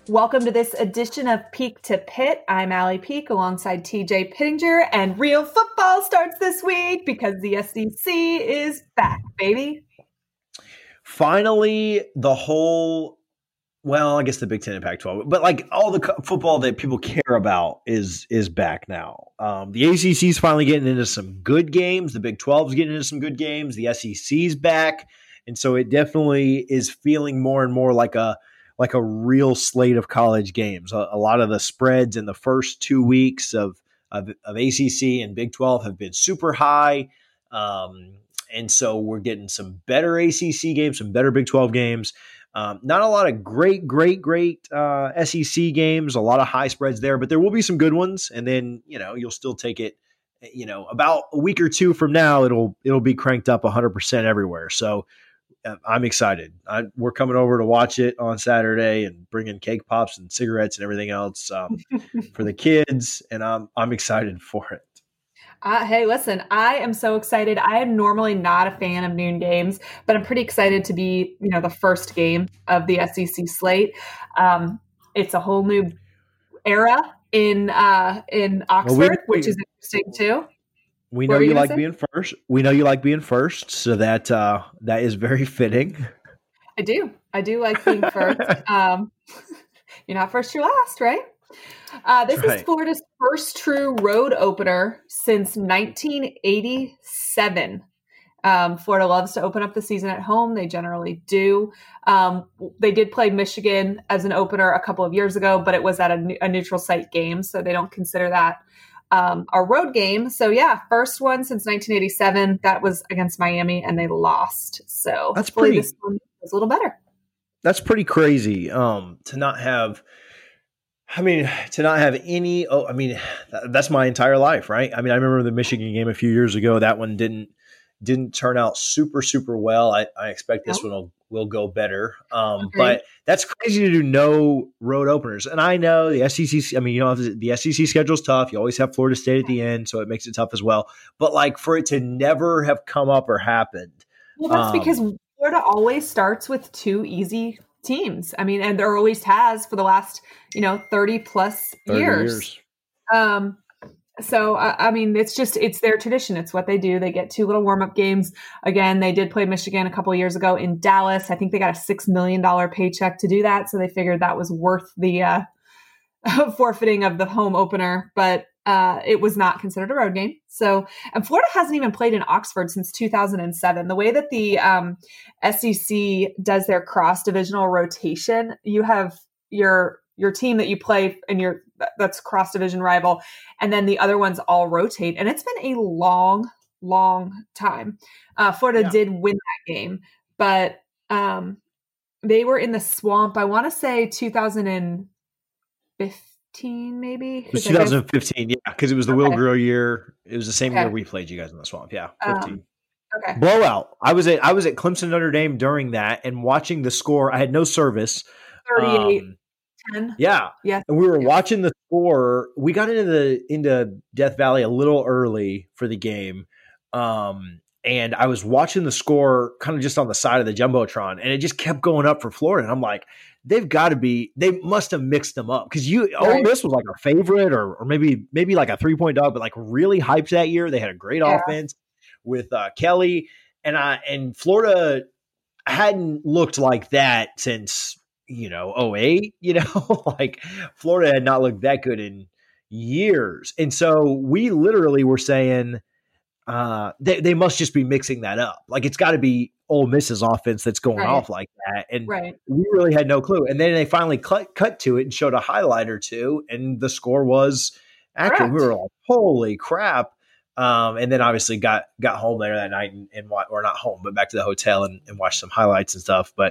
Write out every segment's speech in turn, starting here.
Welcome to this edition of Peak to Pit. I'm Allie Peak alongside TJ Pittinger, and real football starts this week because the SEC is back, baby. Finally, I guess the Big Ten and Pac-12, but like all the football that people care about is back now. The ACC is finally getting into some good games. The Big 12 is getting into some good games. The SEC is back. And so it definitely is feeling more and more like a real slate of college games. A lot of the spreads in the first 2 weeks of ACC and Big 12 have been super high. And so we're getting some better ACC games, some better Big 12 games. Not a lot of great SEC games, a lot of high spreads there, but there will be some good ones. And then, you'll still take it, about a week or two from now, it'll be cranked up 100% everywhere. So I'm excited. We're coming over to watch it on Saturday and bringing cake pops and cigarettes and everything else for the kids. And I'm excited for it. Hey, listen, I am so excited. I am normally not a fan of noon games, but I'm pretty excited to be, the first game of the SEC slate. It's a whole new era in Oxford, which is interesting too. We know you like being first. We know you like being first, so that is very fitting. I do like being first. You're not first, you're last, right? This is Florida's first true road opener since 1987. Florida loves to open up the season at home. They generally do. They did play Michigan as an opener a couple of years ago, but it was at a neutral site game, so they don't consider that a road game. So yeah, first one since 1987. That was against Miami, and they lost. So this one is a little better. That's pretty crazy to not have any. That's my entire life, right? I remember the Michigan game a few years ago. That one didn't turn out super, super well. I expect this one will go better. But that's crazy to do no road openers. And I know the SEC, the SEC schedule is tough. You always have Florida State at the end, so it makes it tough as well. But like for it to never have come up or happened. Well, that's because Florida always starts with two easy teams. And there always has for the last, 30 plus years. So, it's their tradition. It's what they do. They get two little warm-up games. Again, they did play Michigan a couple of years ago in Dallas. I think they got a $6 million paycheck to do that. So they figured that was worth the forfeiting of the home opener, but it was not considered a road game. So, and Florida hasn't even played in Oxford since 2007. The way that the SEC does their cross-divisional rotation, you have your team that you play and that's cross division rival. And then the other ones all rotate. And it's been a long, long time. Florida did win that game, but they were in the swamp. I want to say 2015, maybe. It was 2015. Yeah. Cause it was the Will Grier year. It was the same year we played you guys in the swamp. Yeah. 15. Blowout. I was at Clemson Notre Dame during that and watching the score. I had no service. 38. 10. Yeah. And we were watching the score. We got into Death Valley a little early for the game. And I was watching the score kind of just on the side of the Jumbotron, and it just kept going up for Florida. And I'm like, they must have mixed them up. Cause Ole Miss was like our favorite or maybe like a 3-point dog, but like really hyped that year. They had a great offense with Kelly and Florida hadn't looked like that since, 08, like Florida had not looked that good in years. And so we literally were saying they must just be mixing that up. Like it's got to be Ole Miss's offense that's going off like that. And we really had no clue. And then they finally cut to it and showed a highlight or two, and the score was accurate. We were like, holy crap. And then obviously got home later that night and or not home, but back to the hotel and watched some highlights and stuff. But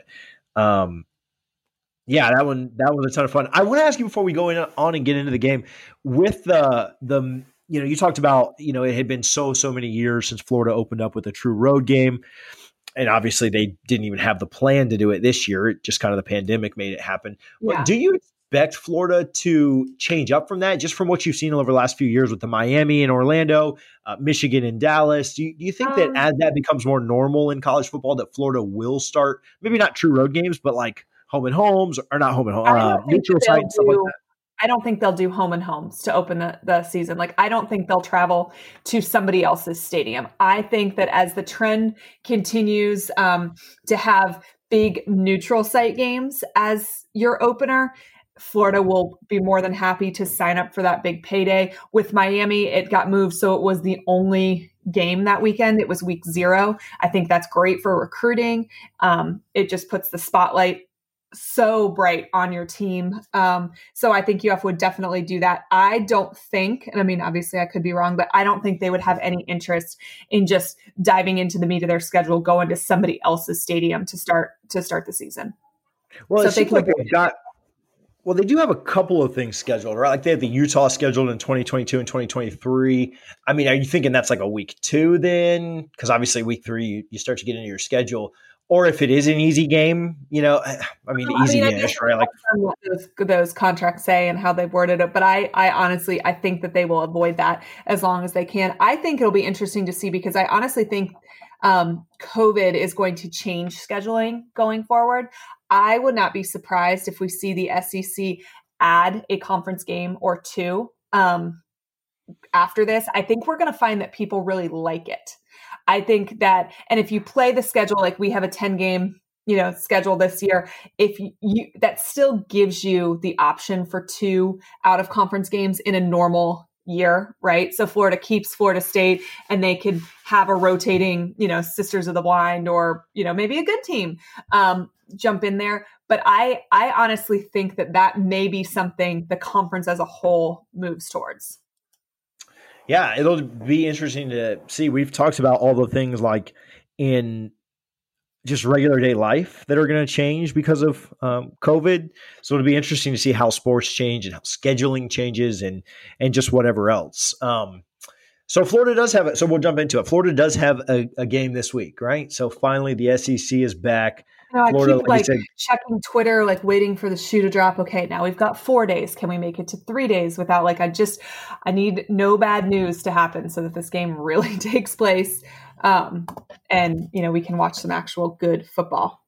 yeah, that was a ton of fun. I want to ask you before we go on and get into the game with the you talked about, it had been so many years since Florida opened up with a true road game. And obviously they didn't even have the plan to do it this year. It just kind of the pandemic made it happen. Yeah. But do you expect Florida to change up from that, just from what you've seen over the last few years with the Miami and Orlando, Michigan and Dallas? Do you think that as that becomes more normal in college football, that Florida will start, maybe not true road games, but like home and homes or not home and home, neutral site and stuff like that. I don't think they'll do home and homes to open the season. Like, I don't think they'll travel to somebody else's stadium. I think that as the trend continues to have big neutral site games as your opener, Florida will be more than happy to sign up for that big payday. With Miami, it got moved, so it was the only game that weekend. It was week 0. I think that's great for recruiting. It just puts the spotlight so bright on your team. So I think UF would definitely do that. I don't think, and I mean, obviously I could be wrong, but I don't think they would have any interest in just diving into the meat of their schedule, going to somebody else's stadium to start the season. Well, so it seems like they've got. Well, they do have a couple of things scheduled, right? Like they have the Utah scheduled in 2022 and 2023. I mean, are you thinking that's like a week 2 then? Because obviously week 3, you start to get into your schedule. Or if it is an easy game, easy-ish, right? Like what those contracts say and how they've worded it. But I honestly, I think that they will avoid that as long as they can. I think it'll be interesting to see because I honestly think COVID is going to change scheduling going forward. I would not be surprised if we see the SEC add a conference game or 2 after this. I think we're going to find that people really like it. I think that, and if you play the schedule, like we have a 10-game, schedule this year, if you that still gives you the option for 2 out of conference games in a normal year, right? So Florida keeps Florida State and they could have a rotating, Sisters of the Blind or, maybe a good team jump in there. But I honestly think that may be something the conference as a whole moves towards. Yeah, it'll be interesting to see. We've talked about all the things like in just regular day life that are going to change because of COVID. So it'll be interesting to see how sports change and how scheduling changes and just whatever else. So Florida does have it. So we'll jump into it. Florida does have a game this week, right? So finally the SEC is back. Florida, I keep checking Twitter, waiting for the shoe to drop. Okay, now we've got 4 days. Can we make it to 3 days without I need no bad news to happen so that this game really takes place. And we can watch some actual good football.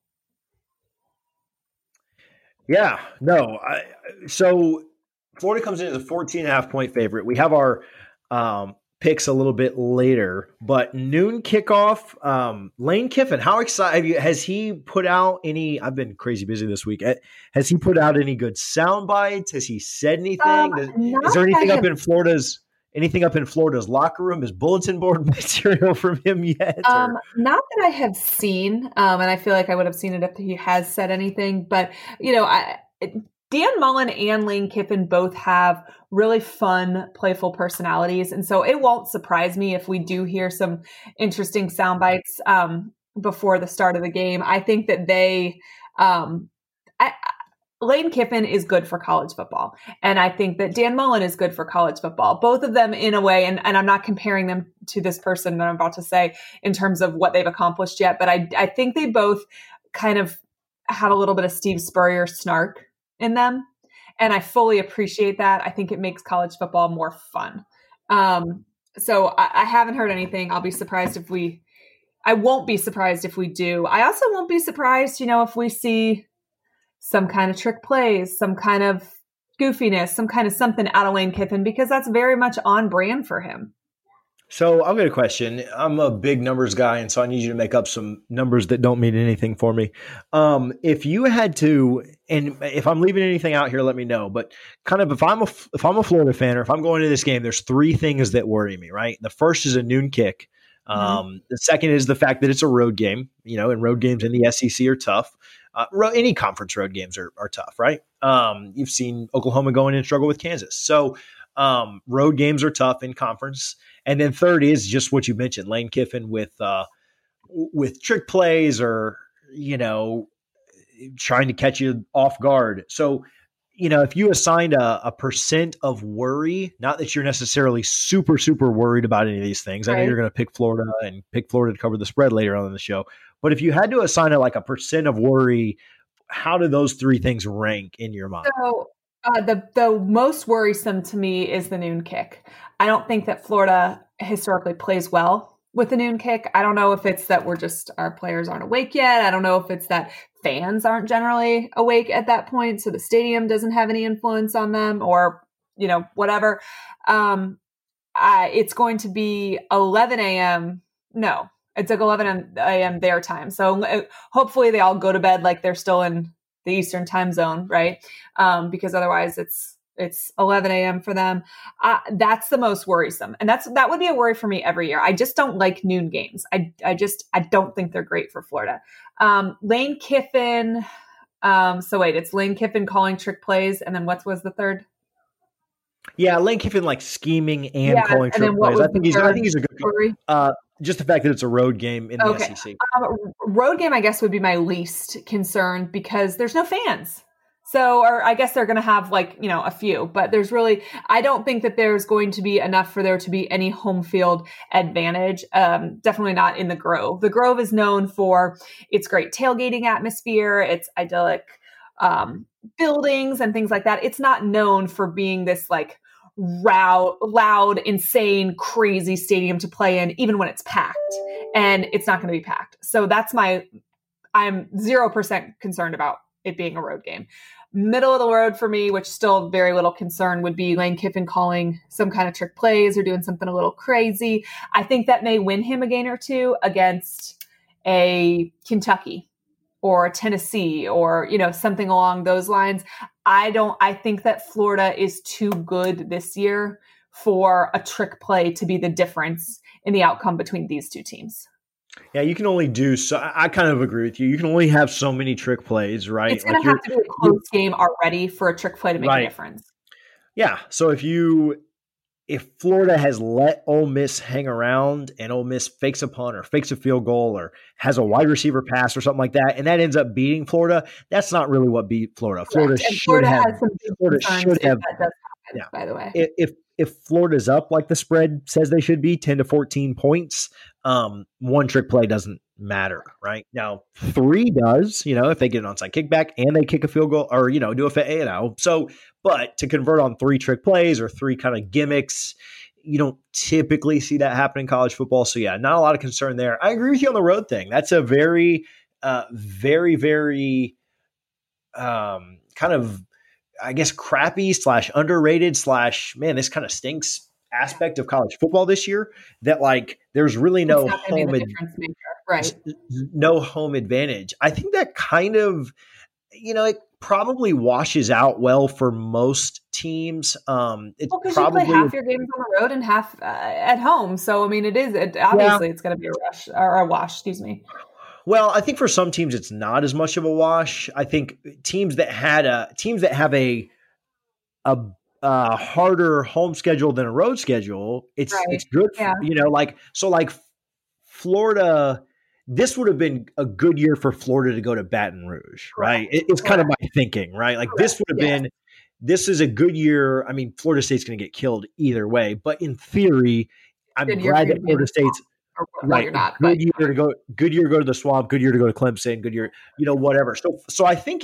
Yeah, no. So Florida comes in as a 14.5 point favorite. We have our picks a little bit later, but noon kickoff. Lane Kiffin, how excited has he put out any? I've been crazy busy this week. Has he put out any good sound bites? Has he said anything? Is there anything up in Florida's locker room? Is bulletin board material from him yet? Not that I have seen, and I feel like I would have seen it if he has said anything. But Dan Mullen and Lane Kiffin both have really fun, playful personalities. And so it won't surprise me if we do hear some interesting sound bites before the start of the game. I think that Lane Kiffin is good for college football. And I think that Dan Mullen is good for college football. Both of them in a way, and I'm not comparing them to this person that I'm about to say in terms of what they've accomplished yet, but I think they both kind of have a little bit of Steve Spurrier snark in them. And I fully appreciate that. I think it makes college football more fun. So I haven't heard anything. I'll be surprised I won't be surprised if we do. I also won't be surprised, if we see some kind of trick plays, some kind of goofiness, some kind of something out of Lane Kiffin, because that's very much on brand for him. So I've got a question. I'm a big numbers guy, and so I need you to make up some numbers that don't mean anything for me. If you had to, and if I'm leaving anything out here, let me know. But kind of if I'm a Florida fan, or if I'm going to this game, there's 3 things that worry me. Right. The first is a noon kick. The second is the fact that it's a road game. And road games in the SEC are tough. Any conference road games are tough, right? You've seen Oklahoma go in and struggle with Kansas. So road games are tough in conference. And then third is just what you mentioned, Lane Kiffin with trick plays or, trying to catch you off guard. So, if you assigned a percent of worry, not that you're necessarily super, super worried about any of these things. Right. I know you're going to pick Florida to cover the spread later on in the show. But if you had to assign a percent of worry, how do those 3 things rank in your mind? So the most worrisome to me is the noon kick. I don't think that Florida historically plays well with the noon kick. I don't know if it's that our players aren't awake yet. I don't know if it's that fans aren't generally awake at that point. So the stadium doesn't have any influence on them or, whatever. It's going to be 11 a.m. No, it's like 11 a.m. their time. So hopefully they all go to bed like they're still in the Eastern time zone, right? Because otherwise it's 11 a.m. for them. That's the most worrisome. And that would be a worry for me every year. I just don't like noon games. I don't think they're great for Florida. Lane Kiffin. It's Lane Kiffin calling trick plays. And then what was the third? Yeah, Lane Kiffin like scheming and calling trick plays. I think he's a good story. Just the fact that it's a road game in the SEC. Road game, I guess, would be my least concern because there's no fans. So, or I guess they're going to have a few, but I don't think that there's going to be enough for there to be any home field advantage. Definitely not in the Grove. The Grove is known for its great tailgating atmosphere, its idyllic buildings and things like that. It's not known for being this loud, insane, crazy stadium to play in, even when it's packed, and it's not going to be packed. So I'm 0% concerned about it being a road game. Middle of the road for me, which still very little concern, would be Lane Kiffin calling some kind of trick plays or doing something a little crazy. I think that may win him a game or two against a Kentucky or a Tennessee or, something along those lines. I think that Florida is too good this year for a trick play to be the difference in the outcome between these two teams. Yeah, you can only do so. I kind of agree with you. You can only have so many trick plays, right? It's going to have to be a close game already for a trick play to make a difference. Yeah. So if Florida has let Ole Miss hang around and Ole Miss fakes a punt or fakes a field goal or has a wide receiver pass or something like that, and that ends up beating Florida, that's not really what beat Florida. Florida should have. By the way, if Florida's up like the spread says they should be, 10 to 14 points, one trick play doesn't matter, right? Now, 3 does, if they get an onside kickback and they kick a field goal or, do a So, but to convert on 3 trick plays or 3 kind of gimmicks, you don't typically see that happen in college football. So, yeah, not a lot of concern there. I agree with you on the road thing. That's a very, very, very kind of, I guess, crappy / underrated / man, this kind of stinks aspect of college football this year that there's really no home advantage. I think that kind of, it probably washes out well for most teams. It's probably you play half your games on the road and half at home. So, obviously it's going to be a rush or a wash, excuse me. Well, I think for some teams it's not as much of a wash. I think teams that have a harder home schedule than a road schedule, it's good. For, Florida. This would have been a good year for Florida to go to Baton Rouge, right? It's kind of my thinking, right? This would have been. This is a good year. I mean, Florida State's going to get killed either way, but in theory, I'm glad that Florida State's. Right. You're not, good year to go to the Swamp, good year to go to Clemson, good year, whatever. So I think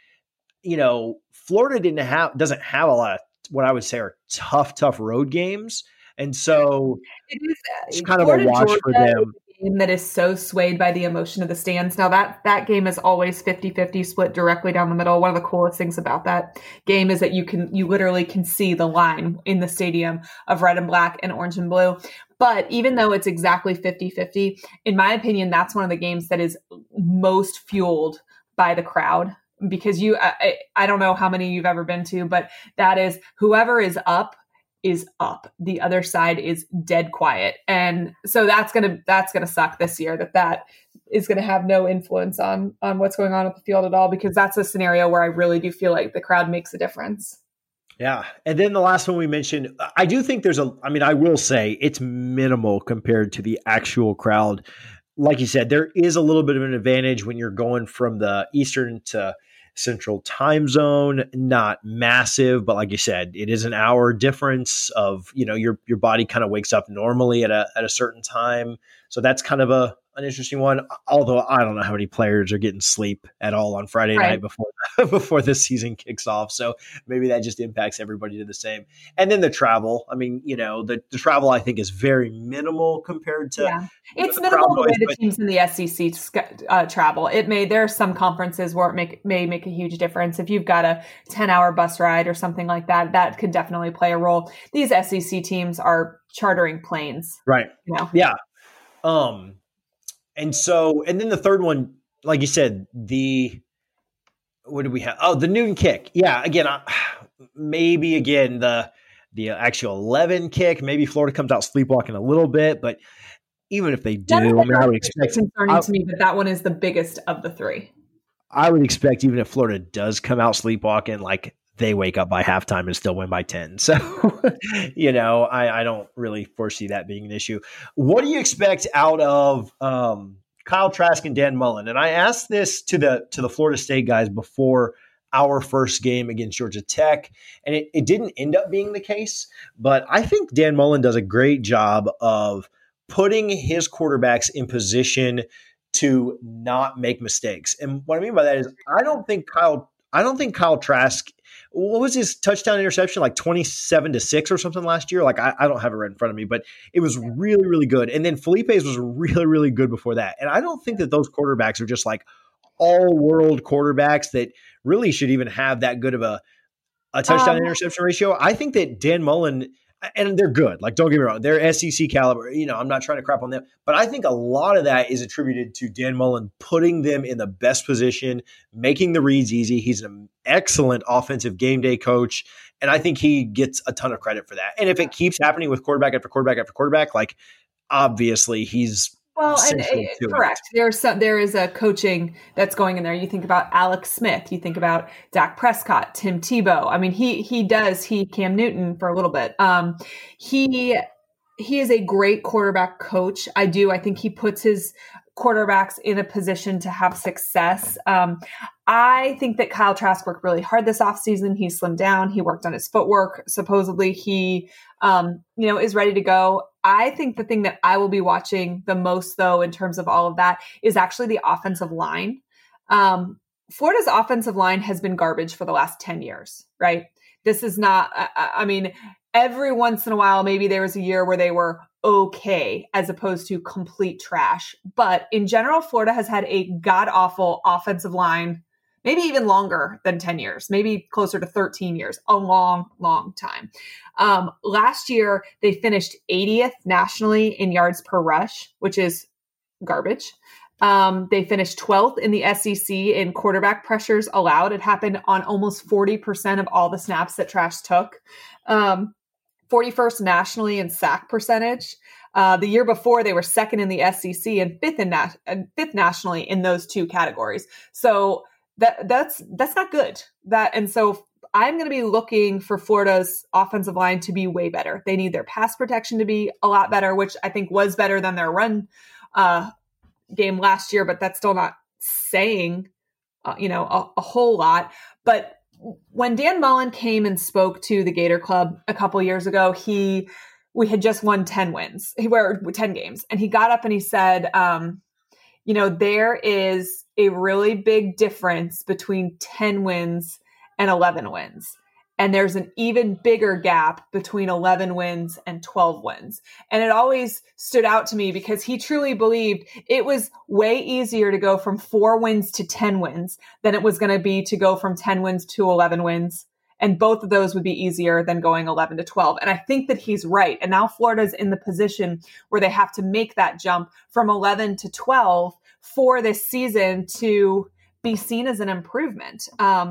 Florida doesn't have a lot of what I would say are tough road games. And so it's kind Florida, of a wash Georgia for them. Game that is so swayed by the emotion of the stands. Now that game is always 50-50 split directly down the middle. One of the coolest things about that game is that you literally can see the line in the stadium of red and black and orange and blue. But even though it's exactly 50-50, in my opinion, that's one of the games that is most fueled by the crowd because I don't know how many you've ever been to, but that is whoever is up. The other side is dead quiet. And so that's going to suck this year that is going to have no influence on what's going on at the field at all, because that's a scenario where I really do feel like the crowd makes a difference. Yeah. And then the last one we mentioned, I do think I will say it's minimal compared to the actual crowd. Like you said, there is a little bit of an advantage when you're going from the Eastern to Central time zone, not massive, but like you said, it is an hour difference of, your body kind of wakes up normally at a certain time. So that's kind of an interesting one, although I don't know how many players are getting sleep at all on Friday night before the season kicks off. So maybe that just impacts everybody to the same. And then the travel. I mean, the travel I think is very minimal compared to it's minimal the way the teams in the SEC travel. There are some conferences where it may make a huge difference. If you've got a 10-hour bus ride or something like that, that could definitely play a role. These SEC teams are chartering planes. Right. Yeah. And then the third one, like you said, what do we have? Oh, the noon kick. Yeah. Again, maybe the actual 11 kick, maybe Florida comes out sleepwalking a little bit, but even if they do, I would expect concerning to me, but that one is the biggest of the three. I would expect even if Florida does come out sleepwalking, like they wake up by halftime and still win by 10. So, I don't really foresee that being an issue. What do you expect out of Kyle Trask and Dan Mullen? And I asked this to the Florida State guys before our first game against Georgia Tech, and it didn't end up being the case. But I think Dan Mullen does a great job of putting his quarterbacks in position to not make mistakes. And what I mean by that is I don't think Kyle Trask, what was his touchdown interception, like 27-6 or something last year? Like I don't have it right in front of me, but it was really, really good. And then Felipe's was really, really good before that. And I don't think that those quarterbacks are just like all world quarterbacks that really should even have that good of a touchdown interception ratio. I think that Dan Mullen, and they're good. Like, don't get me wrong, they're SEC caliber. I'm not trying to crap on them, but I think a lot of that is attributed to Dan Mullen putting them in the best position, making the reads easy. He's an excellent offensive game day coach, and I think he gets a ton of credit for that. And if it keeps happening with quarterback after quarterback after quarterback, like obviously he's correct. There is a coaching that's going in there. You think about Alex Smith, you think about Dak Prescott, Tim Tebow. I mean, Cam Newton for a little bit. He is a great quarterback coach. I think he puts his quarterbacks in a position to have success. I think that Kyle Trask worked really hard this offseason. He slimmed down. He worked on his footwork. Supposedly he, is ready to go. I think the thing that I will be watching the most, though, in terms of all of that is actually the offensive line. Florida's offensive line has been garbage for the last 10 years, right? This is not, every once in a while, maybe there was a year where they were okay as opposed to complete trash. But in general, Florida has had a god-awful offensive line, maybe even longer than 10 years, maybe closer to 13 years, a long, long time. Last year, they finished 80th nationally in yards per rush, which is garbage. They finished 12th in the SEC in quarterback pressures allowed. It happened on almost 40% of all the snaps that Trask took. 41st nationally in sack percentage. The year before, they were second in the SEC and fifth nationally in those two categories. So that's not good. And so I'm going to be looking for Florida's offensive line to be way better. They need their pass protection to be a lot better, which I think was better than their run game last year, but that's still not saying, a whole lot. But when Dan Mullen came and spoke to the Gator Club a couple years ago, we had just won 10 wins. He were 10 games, and he got up and he said, there is a really big difference between 10 wins and 11 wins. And there's an even bigger gap between 11 wins and 12 wins. And it always stood out to me because he truly believed it was way easier to go from 4 wins to 10 wins than it was going to be to go from 10 wins to 11 wins. And both of those would be easier than going 11 to 12. And I think that he's right. And now Florida's in the position where they have to make that jump from 11 to 12 for this season to be seen as an improvement.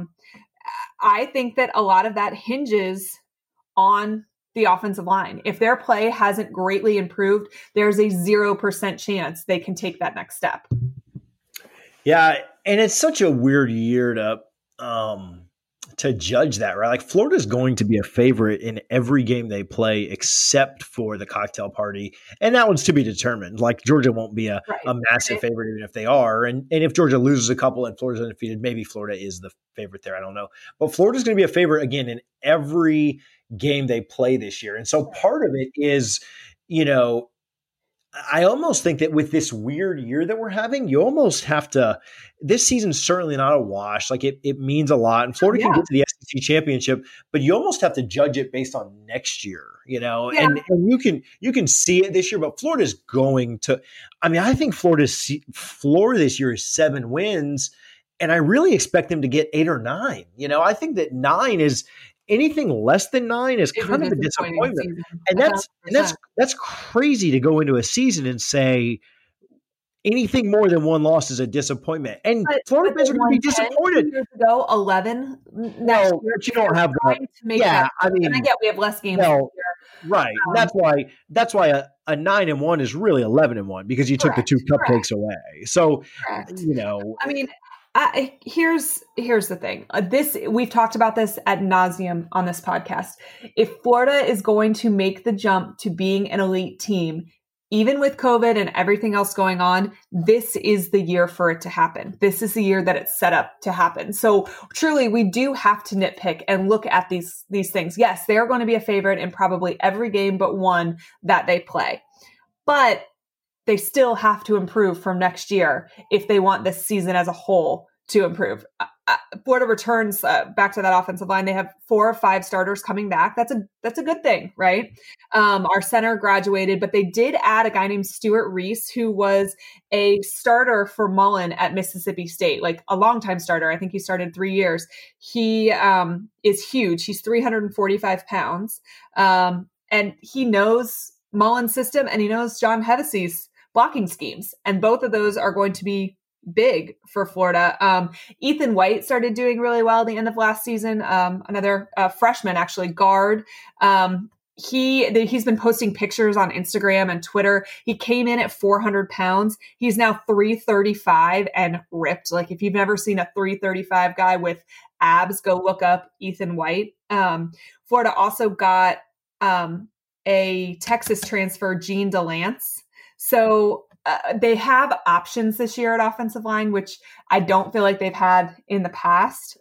I think that a lot of that hinges on the offensive line. If their play hasn't greatly improved, there's a 0% chance they can take that next step. Yeah, and it's such a weird year to judge that, right? Like Florida's going to be a favorite in every game they play except for the cocktail party. And that one's to be determined. Like Georgia won't be a massive favorite even if they are. And if Georgia loses a couple and Florida's undefeated, maybe Florida is the favorite there. I don't know. But Florida's going to be a favorite again in every game they play this year. And so part of it is, I almost think that with this weird year that we're having, you almost have to. This season's certainly not a wash. Like it means a lot, and Florida can get to the SEC championship, but you almost have to judge it based on next year, And you can see it this year, but Florida's going to. I mean, I think Florida's floor this year is 7 wins, and I really expect them to get 8 or 9. I think that 9 is. Anything less than 9 is kind of a disappointment. And that's crazy to go into a season and say anything more than 1 loss is a disappointment. And Florida fans are going to be disappointed. Years ago, 11. No, but you don't have that. I mean, I get we have less games. No, right. That's why a 9-1 is really 11-1 because you took the 2 cupcakes away. So, I mean, here's the thing. We've talked about this ad nauseum on this podcast. If Florida is going to make the jump to being an elite team, even with COVID and everything else going on, this is the year for it to happen. This is the year that it's set up to happen. So truly, we do have to nitpick and look at these things. Yes, they are going to be a favorite in probably every game but one that they play. But they still have to improve from next year if they want this season as a whole to improve. Florida returns back to that offensive line. They have 4 or 5 starters coming back. That's a good thing, right? Our center graduated, but they did add a guy named Stuart Reese, who was a starter for Mullen at Mississippi State, like a longtime starter. I think he started 3 years. He is huge. He's 345 pounds. And he knows Mullen's system and he knows John Hevesey's blocking schemes. And both of those are going to be big for Florida. Ethan White started doing really well at the end of last season. Another freshman, actually, guard. He's been posting pictures on Instagram and Twitter. He came in at 400 pounds. He's now 335 and ripped. Like if you've never seen a 335 guy with abs, go look up Ethan White. Florida also got a Texas transfer, Gene DeLance. So they have options this year at offensive line, which I don't feel like they've had in the past.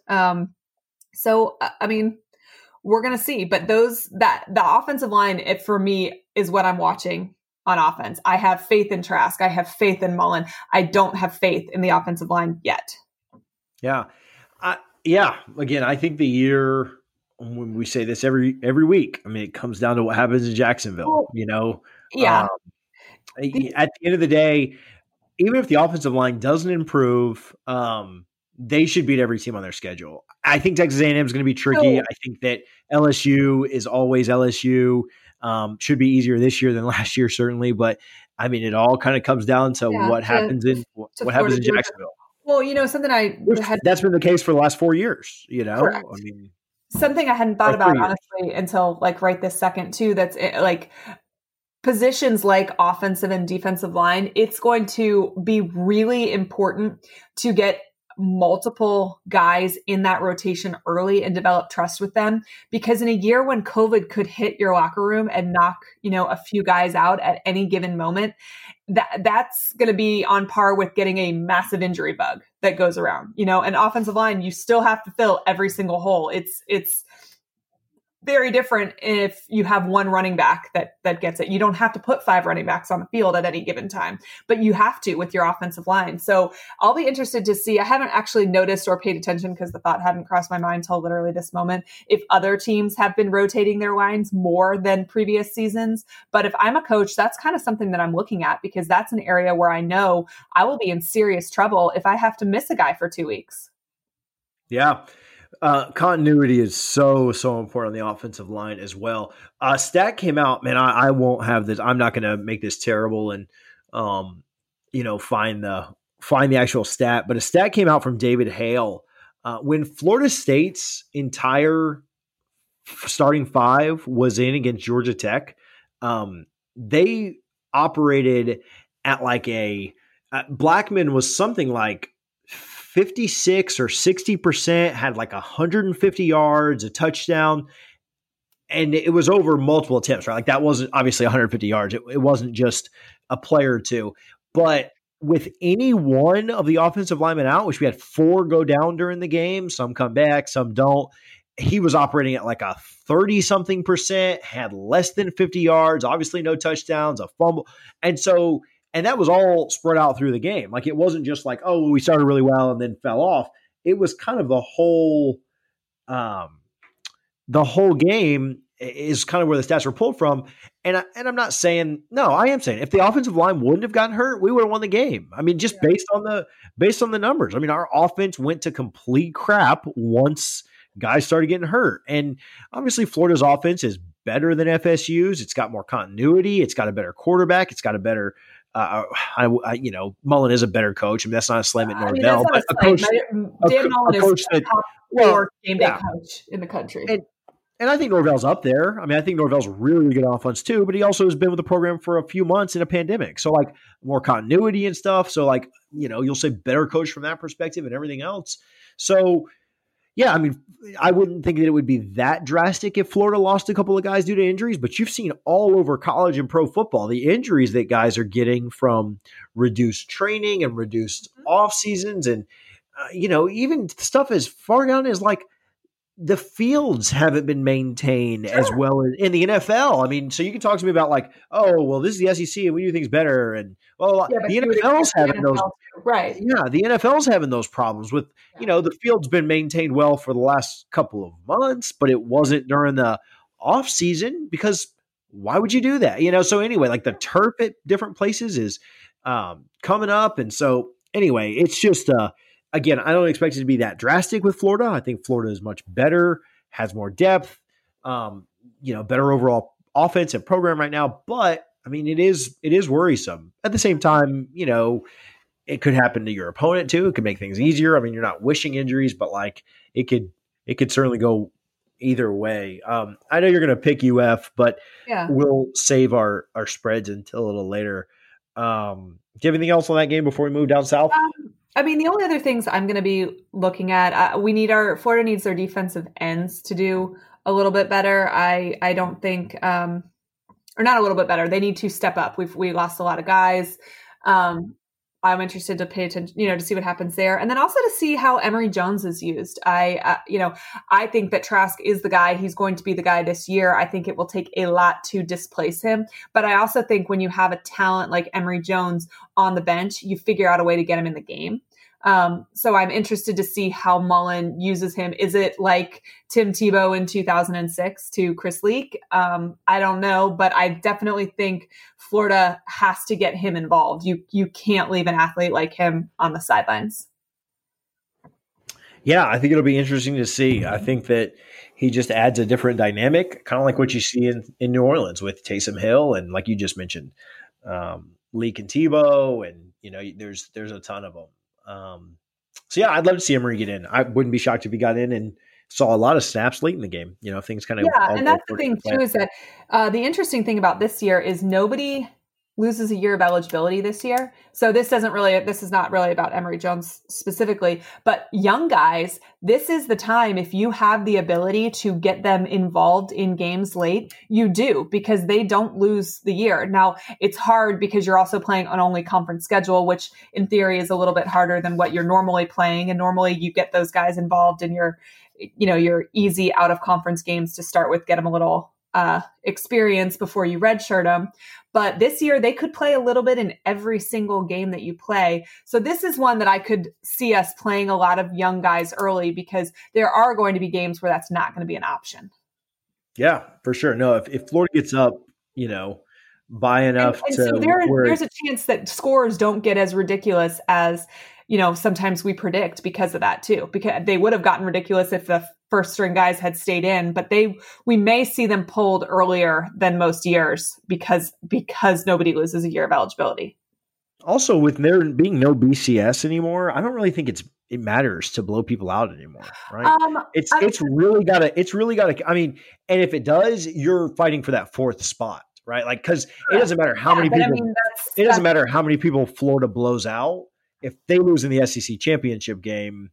So, I mean, we're going to see. But the offensive line, for me, is what I'm watching on offense. I have faith in Trask. I have faith in Mullen. I don't have faith in the offensive line yet. Yeah. Again, I think the year, when we say this every week, I mean, it comes down to what happens in Jacksonville, Yeah. At the end of the day, even if the offensive line doesn't improve, they should beat every team on their schedule. I think Texas A&M is going to be tricky. I think that LSU is always LSU. Should be easier this year than last year, certainly. But I mean, it all kind of comes down to what happens in Jacksonville. Well, something that's been the case for the last 4 years. Correct. I mean, something I hadn't thought about honestly until like right this second too. That's like. Positions like offensive and defensive line, it's going to be really important to get multiple guys in that rotation early and develop trust with them. Because in a year when COVID could hit your locker room and knock, a few guys out at any given moment, that's going to be on par with getting a massive injury bug that goes around. An offensive line, you still have to fill every single hole. It's very different if you have one running back that gets it. You don't have to put 5 running backs on the field at any given time, but you have to with your offensive line. So I'll be interested to see. I haven't actually noticed or paid attention because the thought hadn't crossed my mind till literally this moment, if other teams have been rotating their lines more than previous seasons. But if I'm a coach, that's kind of something that I'm looking at because that's an area where I know I will be in serious trouble if I have to miss a guy for 2 weeks. Yeah. Continuity is so important on the offensive line as well. Stat came out, man. I won't have this. I'm not going to make this terrible and find the actual stat. But a stat came out from David Hale when Florida State's entire starting 5 was in against Georgia Tech. They operated at like Blackman was something like 56 or 60%, had like 150 yards, a touchdown, and it was over multiple attempts, right? Like that wasn't obviously 150 yards. It wasn't just a player or two. But with any one of the offensive linemen out, which we had 4 go down during the game, some come back, some don't, he was operating at like a 30-something percent, had less than 50 yards, obviously no touchdowns, a fumble. And that was all spread out through the game. Like, it wasn't just like, oh, we started really well and then fell off. It was kind of the whole game is kind of where the stats were pulled from. And I'm not saying, no, I am saying if the offensive line wouldn't have gotten hurt, we would have won the game. I mean, just based on the numbers. I mean, our offense went to complete crap once guys started getting hurt. And obviously Florida's offense is better than FSU's. It's got more continuity. It's got a better quarterback. It's got a better, Mullen is a better coach. I mean, that's not a slam at Norvell, but a coach. Dan Mullen is a top 4 game day coach in the country. And I think Norvell's up there. I mean, I think Norvell's really good offense too, but he also has been with the program for a few months in a pandemic. So like more continuity and stuff. So like, you'll say better coach from that perspective and everything else. So yeah, I mean, I wouldn't think that it would be that drastic if Florida lost a couple of guys due to injuries, but you've seen all over college and pro football, the injuries that guys are getting from reduced training and reduced off seasons. And, even stuff as far down as like, the fields haven't been maintained as well as in the NFL. I mean, so you can talk to me about like, oh, well, this is the SEC and we do things better. And well, the NFL's having those, right? Yeah, the NFL's having those problems with, the field's been maintained well for the last couple of months, but it wasn't during the off season because why would you do that? So anyway, like the turf at different places is coming up. And so anyway, it's just, again, I don't expect it to be that drastic with Florida. I think Florida is much better, has more depth, better overall offense and program right now. But I mean, it is worrisome. At the same time, it could happen to your opponent too. It could make things easier. I mean, you're not wishing injuries, but like it could certainly go either way. I know you're going to pick UF, but we'll save our spreads until a little later. Do you have anything else on that game before we move down south? I mean, the only other things I'm going to be looking at, Florida needs their defensive ends to do a little bit better. I don't think, or not a little bit better. They need to step up. We lost a lot of guys. I'm interested to pay attention, to see what happens there. And then also to see how Emory Jones is used. I think that Trask is the guy. He's going to be the guy this year. I think it will take a lot to displace him. But I also think when you have a talent like Emory Jones on the bench, you figure out a way to get him in the game. So I'm interested to see how Mullen uses him. Is it like Tim Tebow in 2006 to Chris Leak? I don't know, but I definitely think Florida has to get him involved. You can't leave an athlete like him on the sidelines. Yeah, I think it'll be interesting to see. I think that he just adds a different dynamic, kind of like what you see in New Orleans with Taysom Hill and like you just mentioned, Leak and Tebow, and there's a ton of them. So yeah, I'd love to see Emory get in. I wouldn't be shocked if he got in and saw a lot of snaps late in the game. Things kind of and that's the thing too is that the interesting thing about this year is nobody loses a year of eligibility this year. So this is not really about Emory Jones specifically, but young guys, this is the time, if you have the ability to get them involved in games late, you do, because they don't lose the year. Now it's hard because you're also playing an only conference schedule, which in theory is a little bit harder than what you're normally playing. And normally you get those guys involved in your easy out of conference games to start with, get them a little experience before you redshirt them. But this year they could play a little bit in every single game that you play. So this is one that I could see us playing a lot of young guys early, because there are going to be games where that's not going to be an option. Yeah, for sure. No, if Florida gets up, by enough and so there's a chance that scores don't get as ridiculous as, sometimes we predict because of that too, because they would have gotten ridiculous if the first string guys had stayed in, but we may see them pulled earlier than most years because nobody loses a year of eligibility. Also, with there being no BCS anymore, I don't really think it matters to blow people out anymore, right? It's really gotta. I mean, and if it does, you're fighting for that fourth spot, right? Like, because it doesn't matter how many people. It doesn't matter how many people Florida blows out. If they lose in the SEC championship game,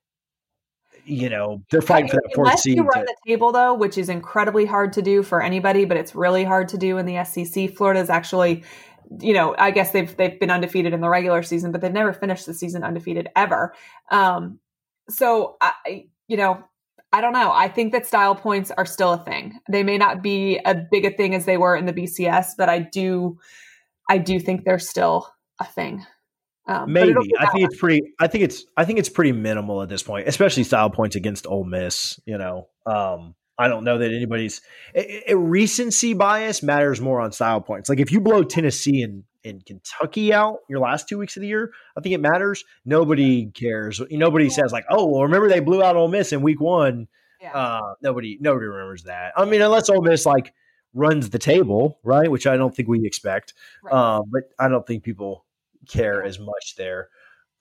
they're fighting for that fourth seed. You run the table, though, which is incredibly hard to do for anybody, but it's really hard to do in the SEC. Florida's actually, I guess they've been undefeated in the regular season, but they've never finished the season undefeated ever. So I don't know. I think that style points are still a thing. They may not be as big a thing as they were in the BCS, but I do think they're still a thing. Maybe I think it's pretty minimal at this point, especially style points against Ole Miss. I don't know that anybody's recency bias matters more on style points. Like if you blow Tennessee and Kentucky out your last 2 weeks of the year, I think it matters. Nobody cares. Nobody says like, oh, well, remember they blew out Ole Miss in week 1. Yeah. Nobody remembers that. I mean, unless Ole Miss like runs the table, right? Which I don't think we expect. Right. But I don't think people care as much there.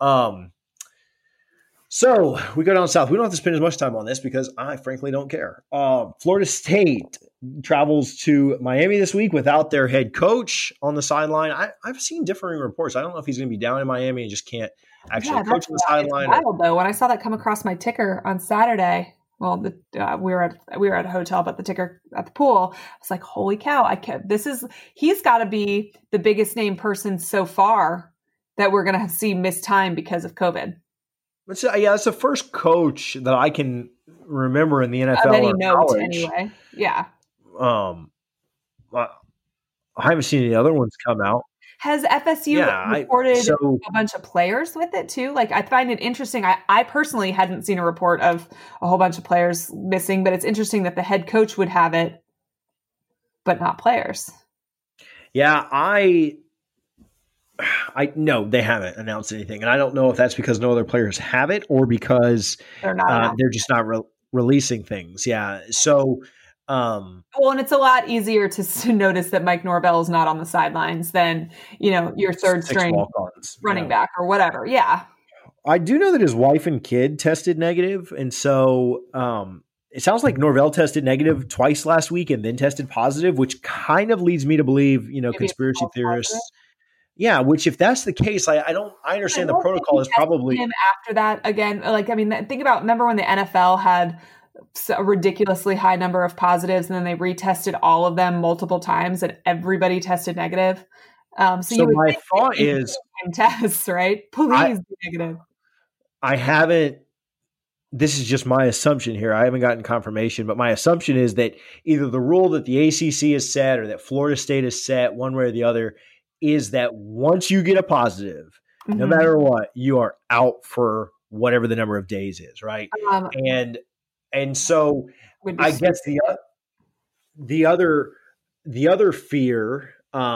So we go down south. We don't have to spend as much time on this because I frankly don't care. Florida State travels to Miami this week without their head coach on the sideline. I've seen differing reports. I don't know if he's going to be down in Miami and just can't actually coach on the sideline. Wild, though, when I saw that come across my ticker on Saturday, well, we were at a hotel, but the ticker at the pool, I was like, holy cow! He's got to be the biggest name person so far that we're going to see miss time because of COVID. It's the first coach that I can remember in the NFL. Any note, anyway. Yeah. I haven't seen any other ones come out. Has FSU reported a bunch of players with it too? Like, I find it interesting. I personally hadn't seen a report of a whole bunch of players missing, but it's interesting that the head coach would have it, but not players. Yeah, no, they haven't announced anything, and I don't know if that's because no other players have it or because they're just not releasing things. Yeah, so and it's a lot easier to notice that Mike Norvell is not on the sidelines than your third string running back or whatever. Yeah, I do know that his wife and kid tested negative, and so it sounds like Norvell tested negative twice last week and then tested positive, which kind of leads me to believe conspiracy theorists. Positive. Yeah, which if that's the case, I understand the protocol is probably him after that again. Like, I mean, remember when the NFL had a ridiculously high number of positives and then they retested all of them multiple times and everybody tested negative. So my thought is tests, right? Please be negative. I haven't. This is just my assumption here. I haven't gotten confirmation, but my assumption is that either the rule that the ACC has set or that Florida State has set, one way or the other, is that once you get a positive, no matter what, you are out for whatever the number of days is, right? And so I guess the other fear,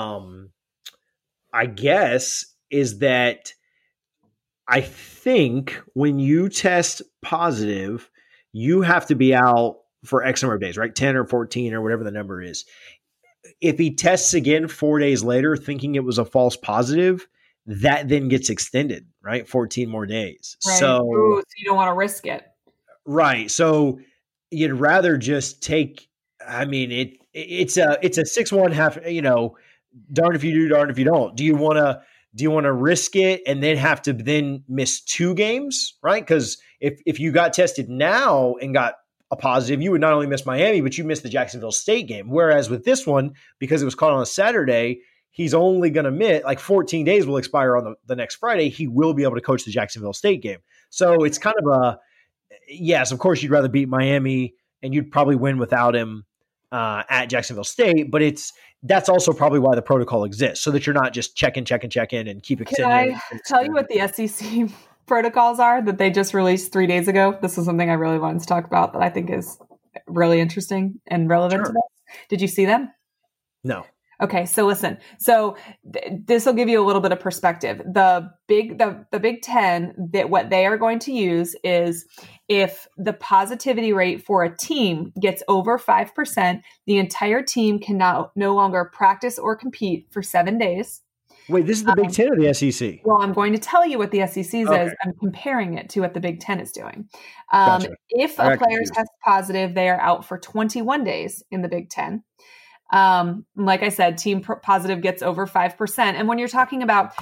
I guess, is that I think when you test positive, you have to be out for X number of days, right? 10 or 14 or whatever the number is. If he tests again 4 days later, thinking it was a false positive, that then gets extended, right? 14 more days. Right. So you don't want to risk it. Right. So you'd rather just take, I mean, it's a 6-1 half, darn if you do, darn if you don't. Do you want to risk it and then have to then miss 2 games, right? Because if you got tested now and got a positive, you would not only miss Miami, but you missed the Jacksonville State game. Whereas with this one, because it was caught on a Saturday, he's only going to miss, 14 days will expire on the next Friday. He will be able to coach the Jacksonville State game. So it's kind of yes, of course you'd rather beat Miami and you'd probably win without him at Jacksonville State, but that's also probably why the protocol exists, so that you're not just check in and keep extending. Can I tell you what the SEC protocols are that they just released 3 days ago? This is something I really wanted to talk about that I think is really interesting and relevant to this. Did you see them? No. Okay, so listen. So this will give you a little bit of perspective. The Big Ten, that what they are going to use is if the positivity rate for a team gets over 5%, the entire team can no longer practice or compete for 7 days. Wait, this is the Big Ten or the SEC? Well, I'm going to tell you what the SEC says. I'm comparing it to what the Big Ten is doing. Gotcha. If a player tests positive, they are out for 21 days in the Big Ten. Like I said, team positive gets over 5%. And when you're talking about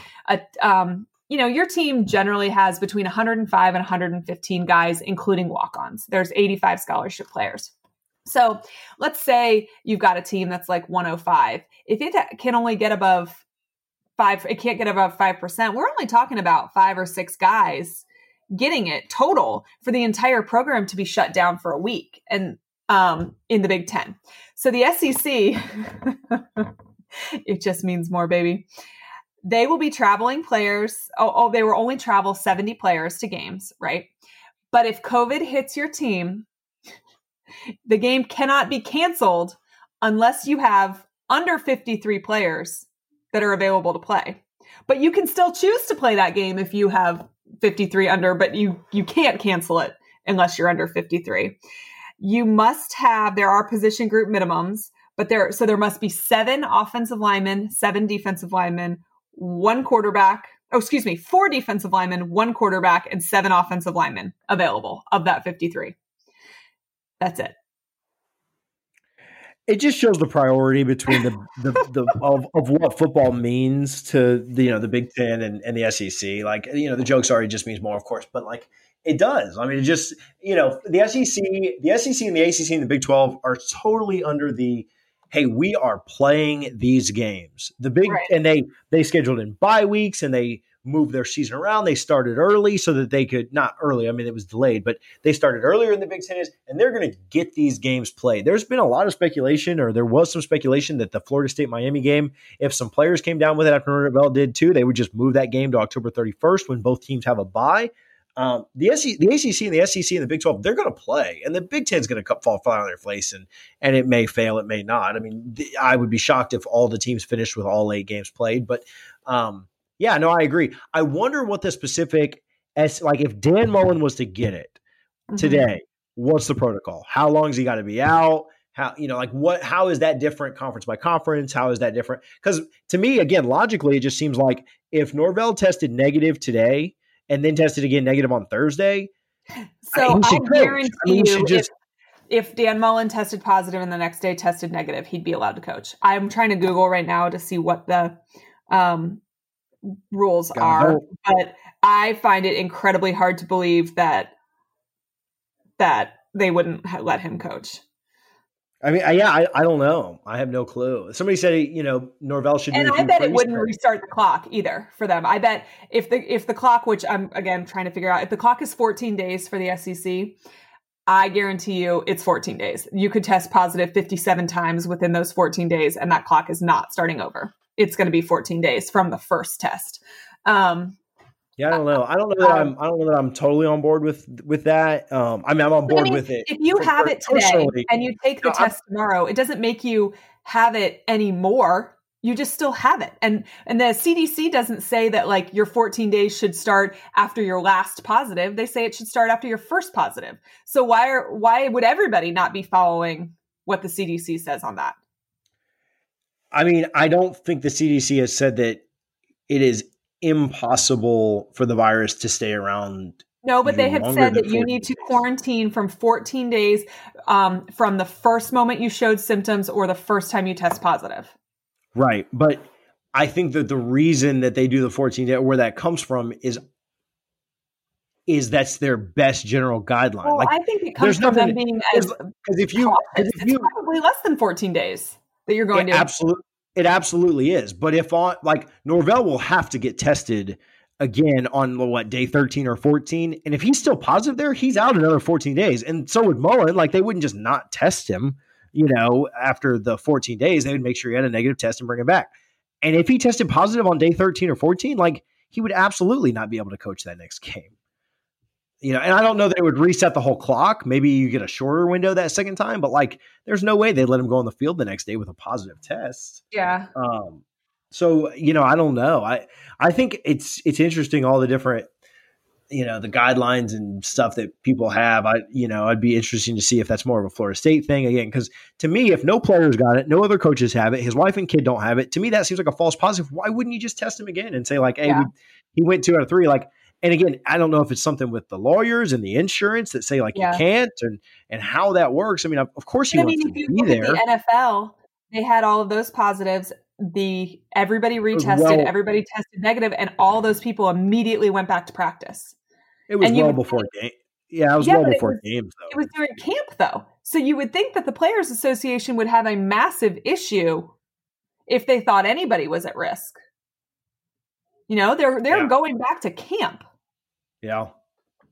your team generally has between 105 and 115 guys, including walk-ons. There's 85 scholarship players. So let's say you've got a team that's like 105. If it can only get above 5, it can't get above 5%. We're only talking about 5 or 6 guys getting it total for the entire program to be shut down for a week and in the Big Ten. So the SEC, it just means more, baby. They will be traveling players. They will only travel 70 players to games, right? But if COVID hits your team, the game cannot be canceled unless you have under 53 players that are available to play. But you can still choose to play that game if you have 53 under, but you can't cancel it unless you're under 53. You must have, there are position group minimums, but there must be 7 offensive linemen, 7 defensive linemen, 4 defensive linemen, 1 quarterback, and 7 offensive linemen available of that 53. That's it. It just shows the priority between of what football means to the Big Ten and the SEC. Like, the joke sorry just means more, of course, but like it does. I mean, it just, the SEC and the ACC and the Big 12 are totally under the, hey, we are playing these games. And they scheduled in bye weeks and they moved their season around. They started early so that they could, not early, I mean, it was delayed, but they started earlier in the Big Ten, and they're going to get these games played. There's been a lot of speculation, or there was some speculation that the Florida State-Miami game, if some players came down with it after Norvell did too, they would just move that game to October 31st when both teams have a bye. The ACC and the SEC and the Big 12, they're going to play, and the Big 10 is going to fall flat on their face, and it may fail, it may not. I mean, I would be shocked if all the teams finished with all 8 games played, but yeah, no, I agree. I wonder what the specific, like if Dan Mullen was to get it today, what's the protocol? How long has he got to be out? How is that different conference by conference? How is that different? Because to me, again, logically, it just seems like if Norvell tested negative today and then tested again negative on Thursday, so I guarantee you, if Dan Mullen tested positive and the next day tested negative, he'd be allowed to coach. I'm trying to Google right now to see what the rules are, but I find it incredibly hard to believe that they wouldn't let him coach. I mean, I don't know. I have no clue. Somebody said, Norvell should do. And I bet it wouldn't restart the clock either for them. I bet if the clock, which I'm again trying to figure out, if the clock is 14 days for the SEC, I guarantee you it's 14 days. You could test positive 57 times within those 14 days, and that clock is not starting over. It's going to be 14 days from the first test. Yeah, I don't know. I don't know that I'm totally on board with that. I mean, I'm on board with it. If you have it today and you take the test tomorrow, it doesn't make you have it anymore. You just still have it. And the CDC doesn't say that like your 14 days should start after your last positive. They say it should start after your first positive. So why would everybody not be following what the CDC says on that? I mean, I don't think the CDC has said that it is impossible for the virus to stay around. No, but they have said that you need to quarantine from 14 days from the first moment you showed symptoms or the first time you test positive. Right. But I think that the reason that they do the 14 day, where that comes from is that's their best general guideline. Well, I think it comes from them being because if you probably less than 14 days that you're going to. It absolutely is. But if Norvell will have to get tested again on day 13 or 14. And if he's still positive there, he's out another 14 days. And so would Mullen. Like they wouldn't just not test him, after the 14 days, they would make sure he had a negative test and bring him back. And if he tested positive on day 13 or 14, like he would absolutely not be able to coach that next game. And I don't know that it would reset the whole clock. Maybe you get a shorter window that second time, but like, there's no way they'd let him go on the field the next day with a positive test. Yeah. So, I don't know. I think it's interesting, all the different, the guidelines and stuff that people have. I'd be interesting to see if that's more of a Florida State thing again, because to me, if no players got it, no other coaches have it, his wife and kid don't have it, to me, that seems like a false positive. Why wouldn't you just test him again and say like, hey, he went 2 out of 3, like, and again, I don't know if it's something with the lawyers and the insurance that say like you can't and how that works. I mean, of course he wants to be there. The NFL, they had all of those positives. Everybody retested, everybody tested negative, and all those people immediately went back to practice. It was before game. Yeah, it was before games though. It was during camp though. So you would think that the Players Association would have a massive issue if they thought anybody was at risk. They're going back to camp. Yeah.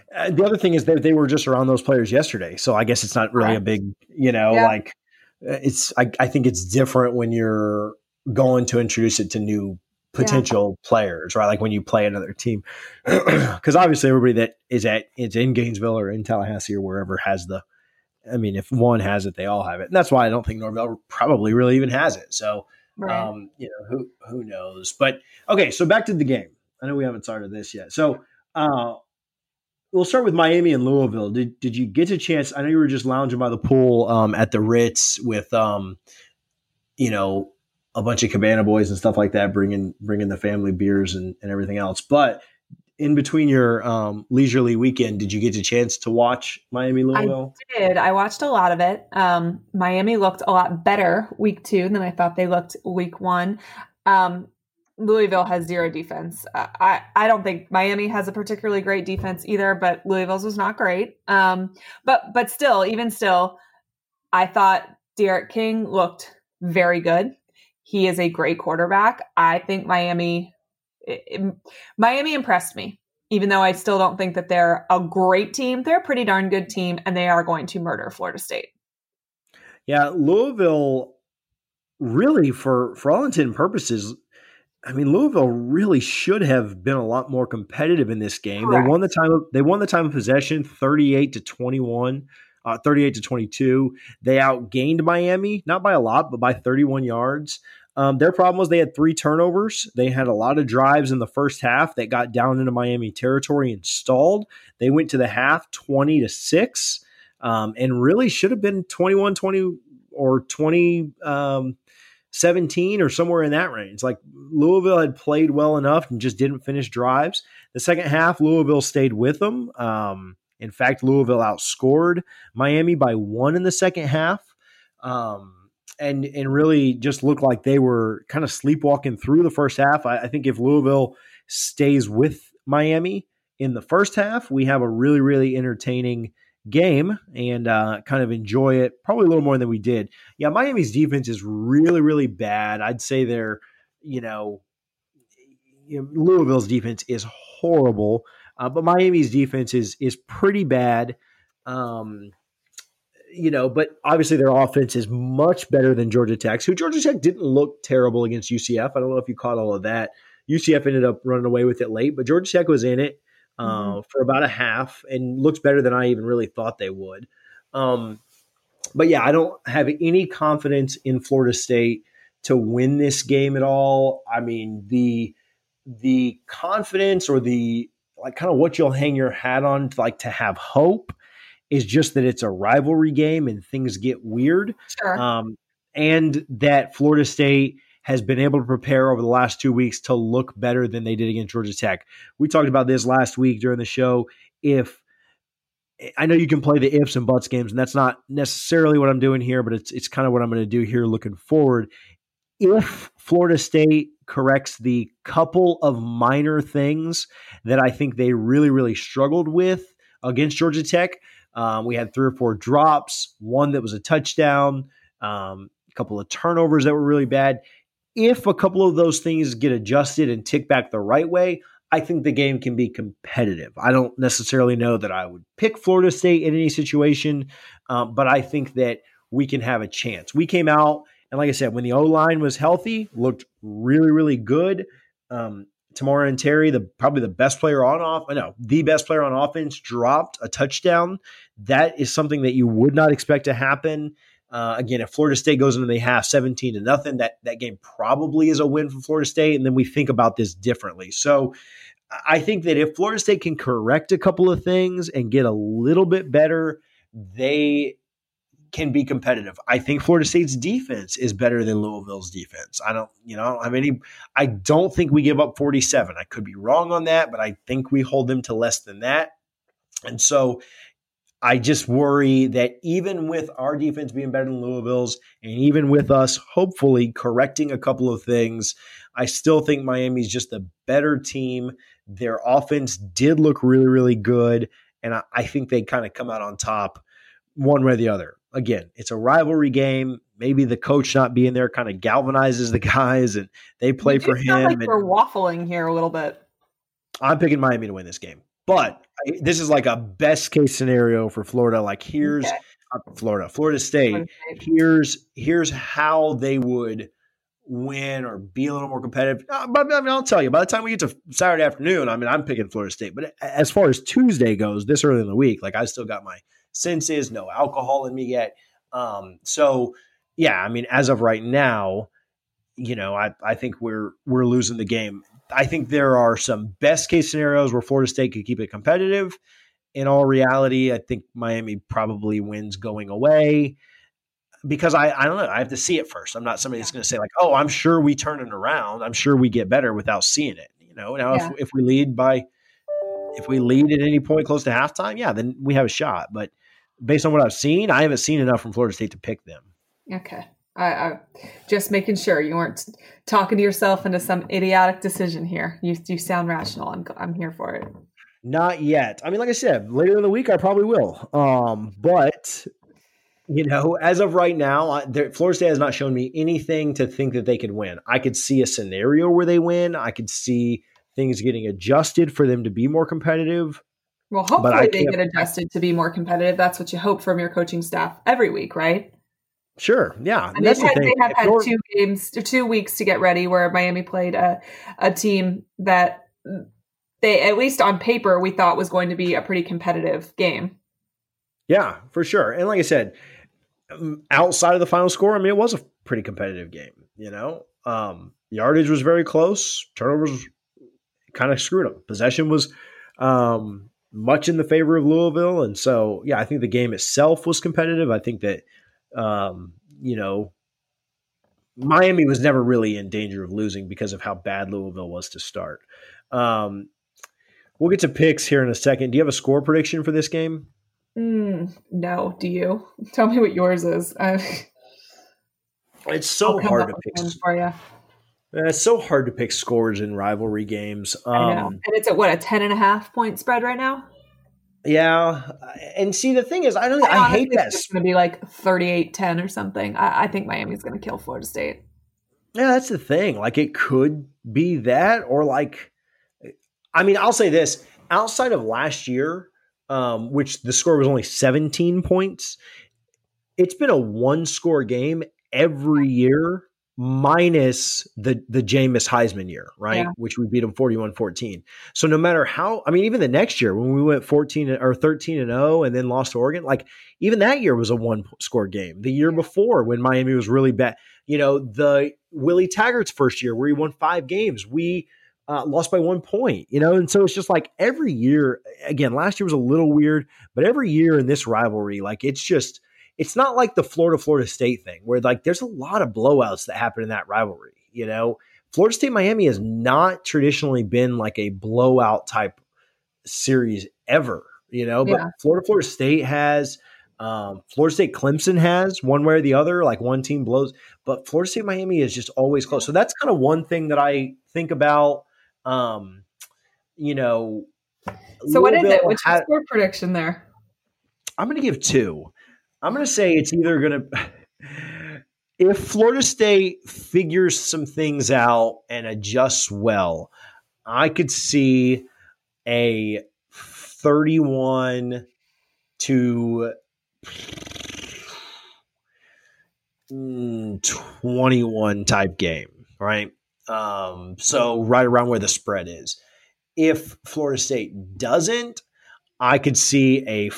The other thing is that they were just around those players yesterday. So I guess it's not really a big, like I think it's different when you're going to introduce it to new potential players, right? Like when you play another team, because obviously everybody that it's in Gainesville or in Tallahassee or wherever has if one has it, they all have it. And that's why I don't think Norvell probably really even has it. So, who knows? But okay, so back to the game. I know we haven't started this yet. So, we'll start with Miami and Louisville. Did you get a chance? I know you were just lounging by the pool at the Ritz with, a bunch of Cabana boys and stuff like that, bringing the family beers and everything else. But in between your leisurely weekend, did you get a chance to watch Miami Louisville? I did. I watched a lot of it. Miami looked a lot better week 2 than I thought they looked week 1. Louisville has zero defense. I don't think Miami has a particularly great defense either, but Louisville's was not great. But still, I thought Derek King looked very good. He is a great quarterback. I think Miami impressed me, even though I still don't think that they're a great team. They're a pretty darn good team, and they are going to murder Florida State. Yeah, Louisville really, for all intent and purposes, Louisville really should have been a lot more competitive in this game. Correct. They won the time of possession 38-21, 38-22. They outgained Miami, not by a lot, but by 31 yards. Their problem was they had 3 turnovers. They had a lot of drives in the first half that got down into Miami territory and stalled. They went to the half 20-6, and really should have been 21-20 or 20-17 or somewhere in that range. Like Louisville had played well enough and just didn't finish drives. The second half, Louisville stayed with them. In fact, Louisville outscored Miami by 1 in the second half. And really just looked like they were kind of sleepwalking through the first half. I think if Louisville stays with Miami in the first half, we have a really, really entertaining game and kind of enjoy it probably a little more than we did. Yeah, Miami's defense is really, really bad. I'd say Louisville's defense is horrible, but Miami's defense is pretty bad. But obviously their offense is much better than Georgia Tech's, who Georgia Tech didn't look terrible against UCF. I don't know if you caught all of that. UCF ended up running away with it late, but Georgia Tech was in it for about a half and looks better than I even really thought they would. But yeah, I don't have any confidence in Florida State to win this game at all. The confidence or the kind of what you'll hang your hat on to have hope is just that it's a rivalry game and things get weird. Sure. And that Florida State has been able to prepare over the last 2 weeks to look better than they did against Georgia Tech. We talked about this last week during the show. I know you can play the ifs and buts games, and that's not necessarily what I'm doing here, but it's kind of what I'm going to do here looking forward. If Florida State corrects the couple of minor things that I think they really, really struggled with against Georgia Tech, we had 3 or 4 drops, one that was a touchdown, a couple of turnovers that were really bad. If a couple of those things get adjusted and tick back the right way, I think the game can be competitive. I don't necessarily know that I would pick Florida State in any situation, but I think that we can have a chance. We came out, and like I said, when the O-line was healthy, looked really, really good. Tamara and Terry, the best player on offense, dropped a touchdown. That is something that you would not expect to happen. Again, if Florida State goes into the half 17-0, that game probably is a win for Florida State, and then we think about this differently. So I think that if Florida State can correct a couple of things and get a little bit better, they can be competitive. I think Florida State's defense is better than Louisville's defense. I don't think we give up 47. I could be wrong on that, but I think we hold them to less than that. And so I just worry that even with our defense being better than Louisville's, and even with us hopefully correcting a couple of things, I still think Miami's just a better team. Their offense did look really, really good, and I think they kind of come out on top one way or the other. Again, it's a rivalry game. Maybe the coach not being there kind of galvanizes the guys, and they play for him. Like we're waffling here a little bit. I'm picking Miami to win this game. But this is like a best case scenario for Florida. Like here's Florida State. Here's how they would win or be a little more competitive. But I mean, I'll tell you, by the time we get to Saturday afternoon, I mean, I'm picking Florida State. But as far as Tuesday goes, this early in the week, like I still got my senses, no alcohol in me yet. So yeah, I mean, as of right now, I think we're losing the game. I think there are some best case scenarios where Florida State could keep it competitive. In all reality, I think Miami probably wins going away. Because I don't know. I have to see it first. I'm not somebody that's going to say like, oh, I'm sure we turn it around. I'm sure we get better without seeing it. Now if we lead at any point close to halftime, yeah, then we have a shot. But based on what I've seen, I haven't seen enough from Florida State to pick them. Okay. I just making sure you weren't talking to yourself into some idiotic decision here. You sound rational. I'm here for it. Not yet. I mean, like I said, later in the week, I probably will. But as of right now, Florida State has not shown me anything to think that they could win. I could see a scenario where they win. I could see things getting adjusted for them to be more competitive. Well, hopefully they get adjusted to be more competitive. That's what you hope from your coaching staff every week, right? Sure. Yeah. And they have had 2 weeks to get ready where Miami played a team that they, at least on paper, we thought was going to be a pretty competitive game. Yeah, for sure. And like I said, outside of the final score, I mean, it was a pretty competitive game, yardage was very close. Turnovers kind of screwed them. Possession was much in the favor of Louisville. And so, yeah, I think the game itself was competitive. I think that, Miami was never really in danger of losing because of how bad Louisville was to start. We'll get to picks here in a second. Do you have a score prediction for this game? No. Do you? Tell me what yours is. It's so hard to pick for you. It's so hard to pick scores in rivalry games. I know. And it's at what, a 10.5 point spread right now? Yeah. And see, the thing is, I hate that. It's going to be like 38-10 or something. I think Miami's going to kill Florida State. Yeah, that's the thing. Like, it could be that, or like, I mean, I'll say this. Outside of last year, which the score was only 17 points, it's been a one-score game every year, minus the Jameis Heisman year, right? Yeah. Which we beat them 41-14. So no matter how, I mean, even the next year when we went 13-0 and then lost to Oregon, like even that year was a one-score game. The year before when Miami was really bad, the Willie Taggart's first year where he won 5 games, we lost by 1 point, and so it's just like every year, again, last year was a little weird, but every year in this rivalry, like it's not like the Florida State thing where like there's a lot of blowouts that happen in that rivalry. Florida State Miami has not traditionally been like a blowout type series ever, but Florida State has, Florida State Clemson has, one way or the other, like one team blows, but Florida State Miami is just always close. So that's kind of one thing that I think about. So what is it? What's your score prediction there? I'm going to give 2. I'm going to say it's either going to – if Florida State figures some things out and adjusts well, I could see a 31-21 type game, right? So right around where the spread is. If Florida State doesn't, I could see a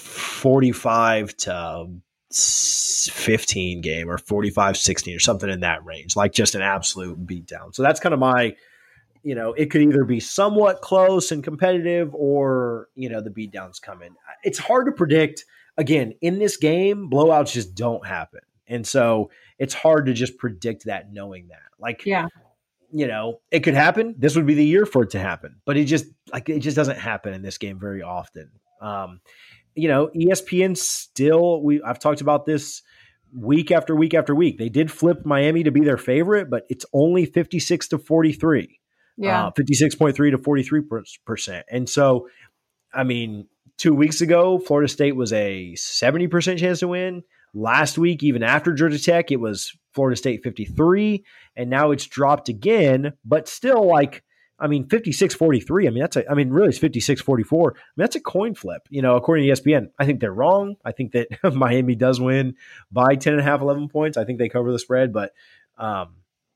45-15 game or 45-16 or something in that range, like just an absolute beatdown. So that's kind of my, it could either be somewhat close and competitive or, the beatdowns come in. It's hard to predict. Again, in this game, blowouts just don't happen. And so it's hard to just predict that knowing that. Like, yeah. It could happen. This would be the year for it to happen, but it just doesn't happen in this game very often. ESPN still, I've talked about this week after week after week. They did flip Miami to be their favorite, but it's only 56-43. Yeah. 56.3 to 43%. And so, I mean, 2 weeks ago, Florida State was a 70% chance to win. Last week, even after Georgia Tech, it was Florida State 53, and now it's dropped again, but still like I mean, 56-43. I mean, really it's 56-44. I mean, that's a coin flip, according to ESPN. I think they're wrong. I think that Miami does win by 10.5, 11 points. I think they cover the spread, but, I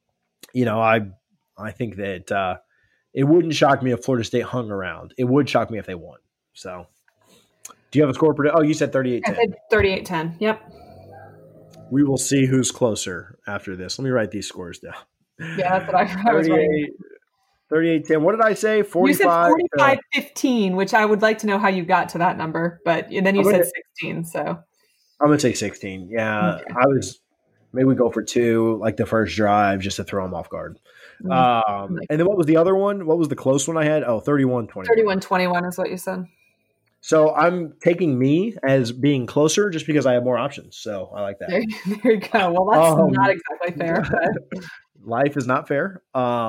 think that it wouldn't shock me if Florida State hung around. It would shock me if they won. So, do you have a score prediction? Oh, you said 38-10. I said 38-10. Yep. We will see who's closer after this. Let me write these scores down. Yeah, that's what I was writing. 38-10. What did I say? 45. You said 45-15, which I would like to know how you got to that number. But then you said 16. So I'm going to say 16. Yeah, okay. Maybe we go for 2, like the first drive, just to throw them off guard. And then what was the other one? What was the close one I had? Oh, 31-21. 31-21 is what you said. So I'm taking me as being closer just because I have more options. So I like that. There you go. Well, that's not exactly fair. But. Life is not fair.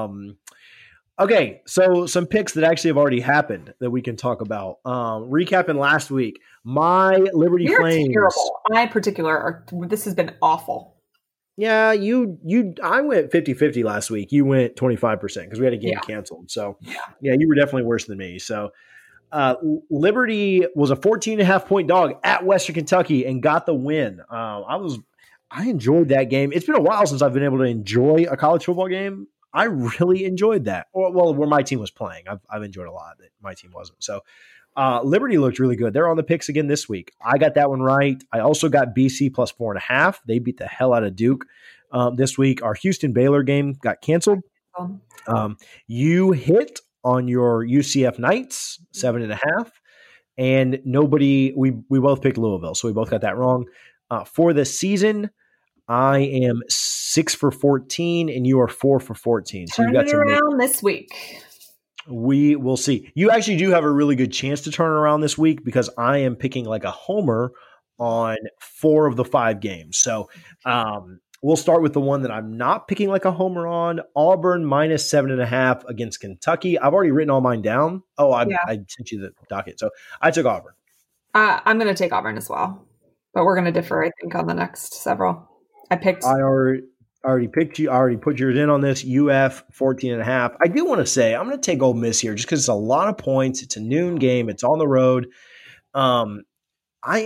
Okay, so some picks that actually have already happened that we can talk about. Recapping last week, my Liberty Flames. Terrible. I in particular, this has been awful. Yeah, I went 50-50 last week. You went 25% because we had a game canceled. So, yeah, you were definitely worse than me. So, Liberty was a 14.5-point dog at Western Kentucky and got the win. I enjoyed that game. It's been a while since I've been able to enjoy a college football game. I really enjoyed that. Well, where my team was playing, I've enjoyed a lot that my team wasn't. So, Liberty looked really good. They're on the picks again this week. I got that one right. I also got BC plus 4.5. They beat the hell out of Duke this week. Our Houston Baylor game got canceled. You hit on your UCF Knights 7.5, and we both picked Louisville, so we both got that wrong. For the season, I am 6 for 14, and you are 4 for 14. So you got some around this week. We will see. You actually do have a really good chance to turn around this week because I am picking like a homer on 4 of the 5 games. So we'll start with the one that I'm not picking like a homer on. Auburn minus 7.5 against Kentucky. I've already written all mine down. I sent you the docket. So I took Auburn. I'm going to take Auburn as well, but we're going to differ, I think, on the next several. I already picked you. I already put yours in on this. UF 14.5. I do want to say I'm going to take Ole Miss here just because it's a lot of points. It's a noon game. It's on the road. I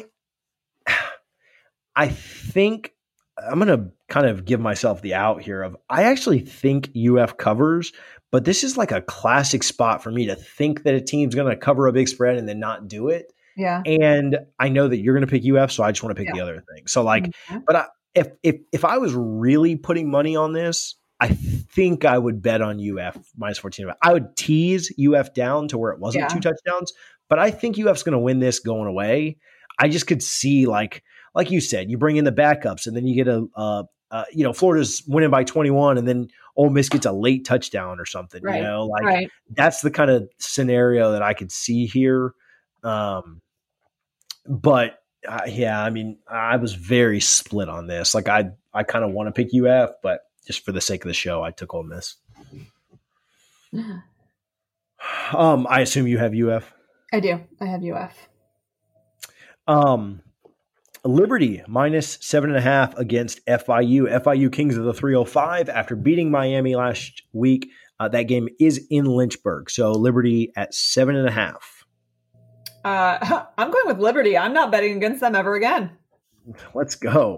think I'm going to kind of give myself the out here of I actually think UF covers, but this is like a classic spot for me to think that a team's going to cover a big spread and then not do it. Yeah. And I know that you're going to pick UF, so I just want to pick the other thing. So but if I was really putting money on this, I think I would bet on UF minus 14. I would tease UF down to where it wasn't 2 touchdowns, but I think UF's going to win this going away. I just could see like you said, you bring in the backups and then you get Florida's winning by 21 and then Ole Miss gets a late touchdown or something, right. That's the kind of scenario that I could see here. But I mean, I was very split on this. Like I kind of want to pick UF, but just for the sake of the show, I took Ole Miss. Yeah. I assume you have UF. I do. I have UF. Liberty minus 7.5 against FIU. FIU Kings of the 305 after beating Miami last week. That game is in Lynchburg. So Liberty at 7.5. I'm going with Liberty. I'm not betting against them ever again. Let's go.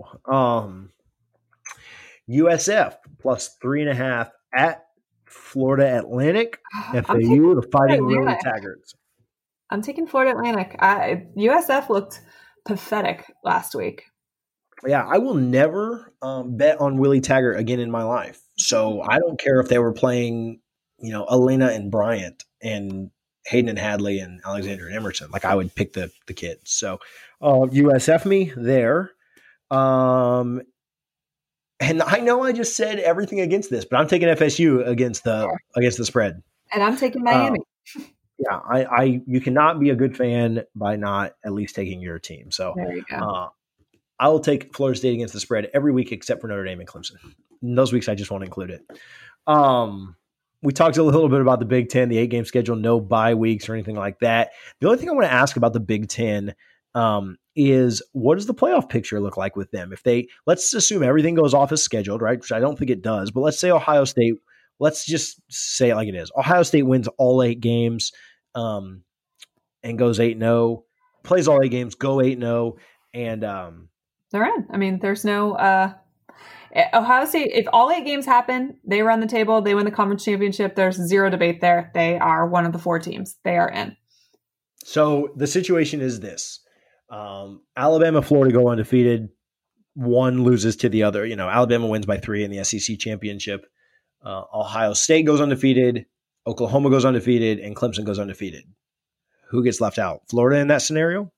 USF plus 3.5 at Florida Atlantic. FAU, the Fighting Willie Taggarts. I'm taking Florida Atlantic. USF looked pathetic last week. Yeah, I will never bet on Willie Taggart again in my life. So I don't care if they were playing, Elena and Bryant and Hayden and Hadley and Alexander and Emerson. Like I would pick the kids. So USF me there. And I know I just said everything against this, but I'm taking FSU against the spread. And I'm taking Miami. Yeah, you cannot be a good fan by not at least taking your team. So there you go. I will take Florida State against the spread every week except for Notre Dame and Clemson. In those weeks, I just won't include it. We talked a little bit about the Big Ten, the 8-game schedule, no bye weeks or anything like that. The only thing I want to ask about the Big Ten is what does the playoff picture look like with them? Let's assume everything goes off as scheduled, right? Which I don't think it does, but let's say Ohio State let's just say it like it is. Ohio State wins all 8 games and goes 8-0, plays all 8 games, go 8-0, and they're in. I mean, there's no Ohio State, if all 8 games happen, they run the table, they win the conference championship, there's zero debate there. They are one of the 4 teams. They are in. So the situation is this. Alabama, Florida go undefeated. One loses to the other. Alabama wins by 3 in the SEC championship. Ohio State goes undefeated. Oklahoma goes undefeated, and Clemson goes undefeated. Who gets left out? Florida in that scenario?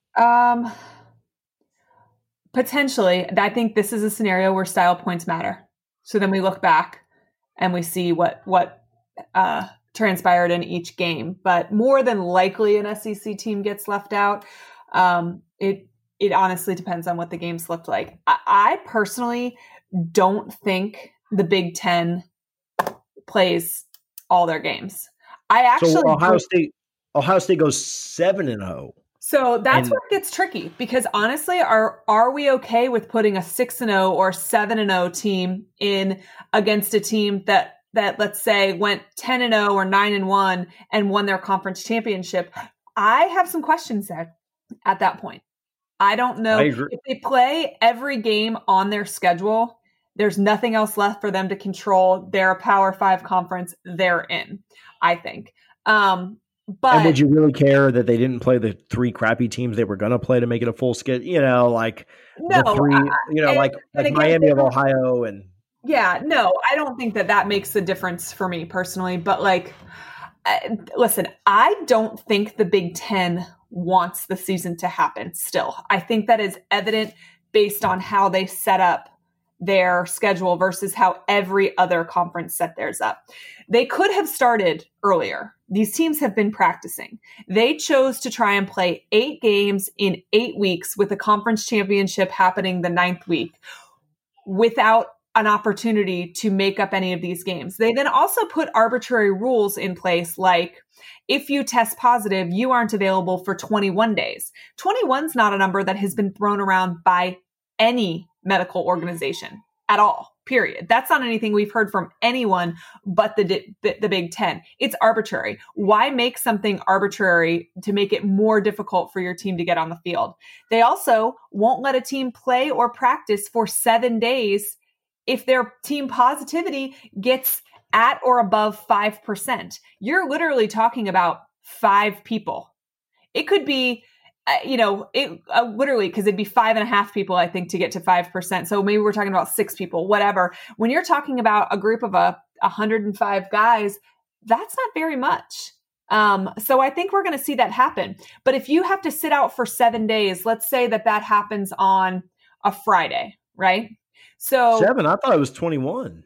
Potentially. I think this is a scenario where style points matter. So then we look back and we see what transpired in each game. But more than likely an SEC team gets left out. It honestly depends on what the games looked like. I personally don't think the Big Ten plays all their games. So Ohio State goes 7-0. So that's where it gets tricky, because honestly, are we okay with putting a 6-0 or 7-0 team in against a team that let's say went 10-0 or 9-1 and won their conference championship? I have some questions there at that point. I don't know if they play every game on their schedule. There's nothing else left for them to control. They're a Power 5 conference. They're in, I think. But and would you really care that they didn't play the 3 crappy teams they were going to play to make it a full skid? The 3, like Miami of Ohio and. Yeah, no, I don't think that makes a difference for me personally. But listen, I don't think the Big Ten wants the season to happen still. I think that is evident based on how they set up their schedule versus how every other conference set theirs up. They could have started earlier. These teams have been practicing. They chose to try and play 8 games in 8 weeks with a conference championship happening the 9th week without an opportunity to make up any of these games. They then also put arbitrary rules in place, like if you test positive, you aren't available for 21 days. 21 is not a number that has been thrown around by any medical organization at all, period. That's not anything we've heard from anyone but the Big Ten. It's arbitrary. Why make something arbitrary to make it more difficult for your team to get on the field? They also won't let a team play or practice for 7 days if their team positivity gets at or above 5%. You're literally talking about 5 people. It could be, literally, because it'd be 5.5 people, I think, to get to 5%. So maybe we're talking about 6 people, whatever. When you're talking about a group of 105 guys, that's not very much. So I think we're going to see that happen. But if you have to sit out for 7 days, let's say that happens on a Friday, right? So 7, I thought it was 21.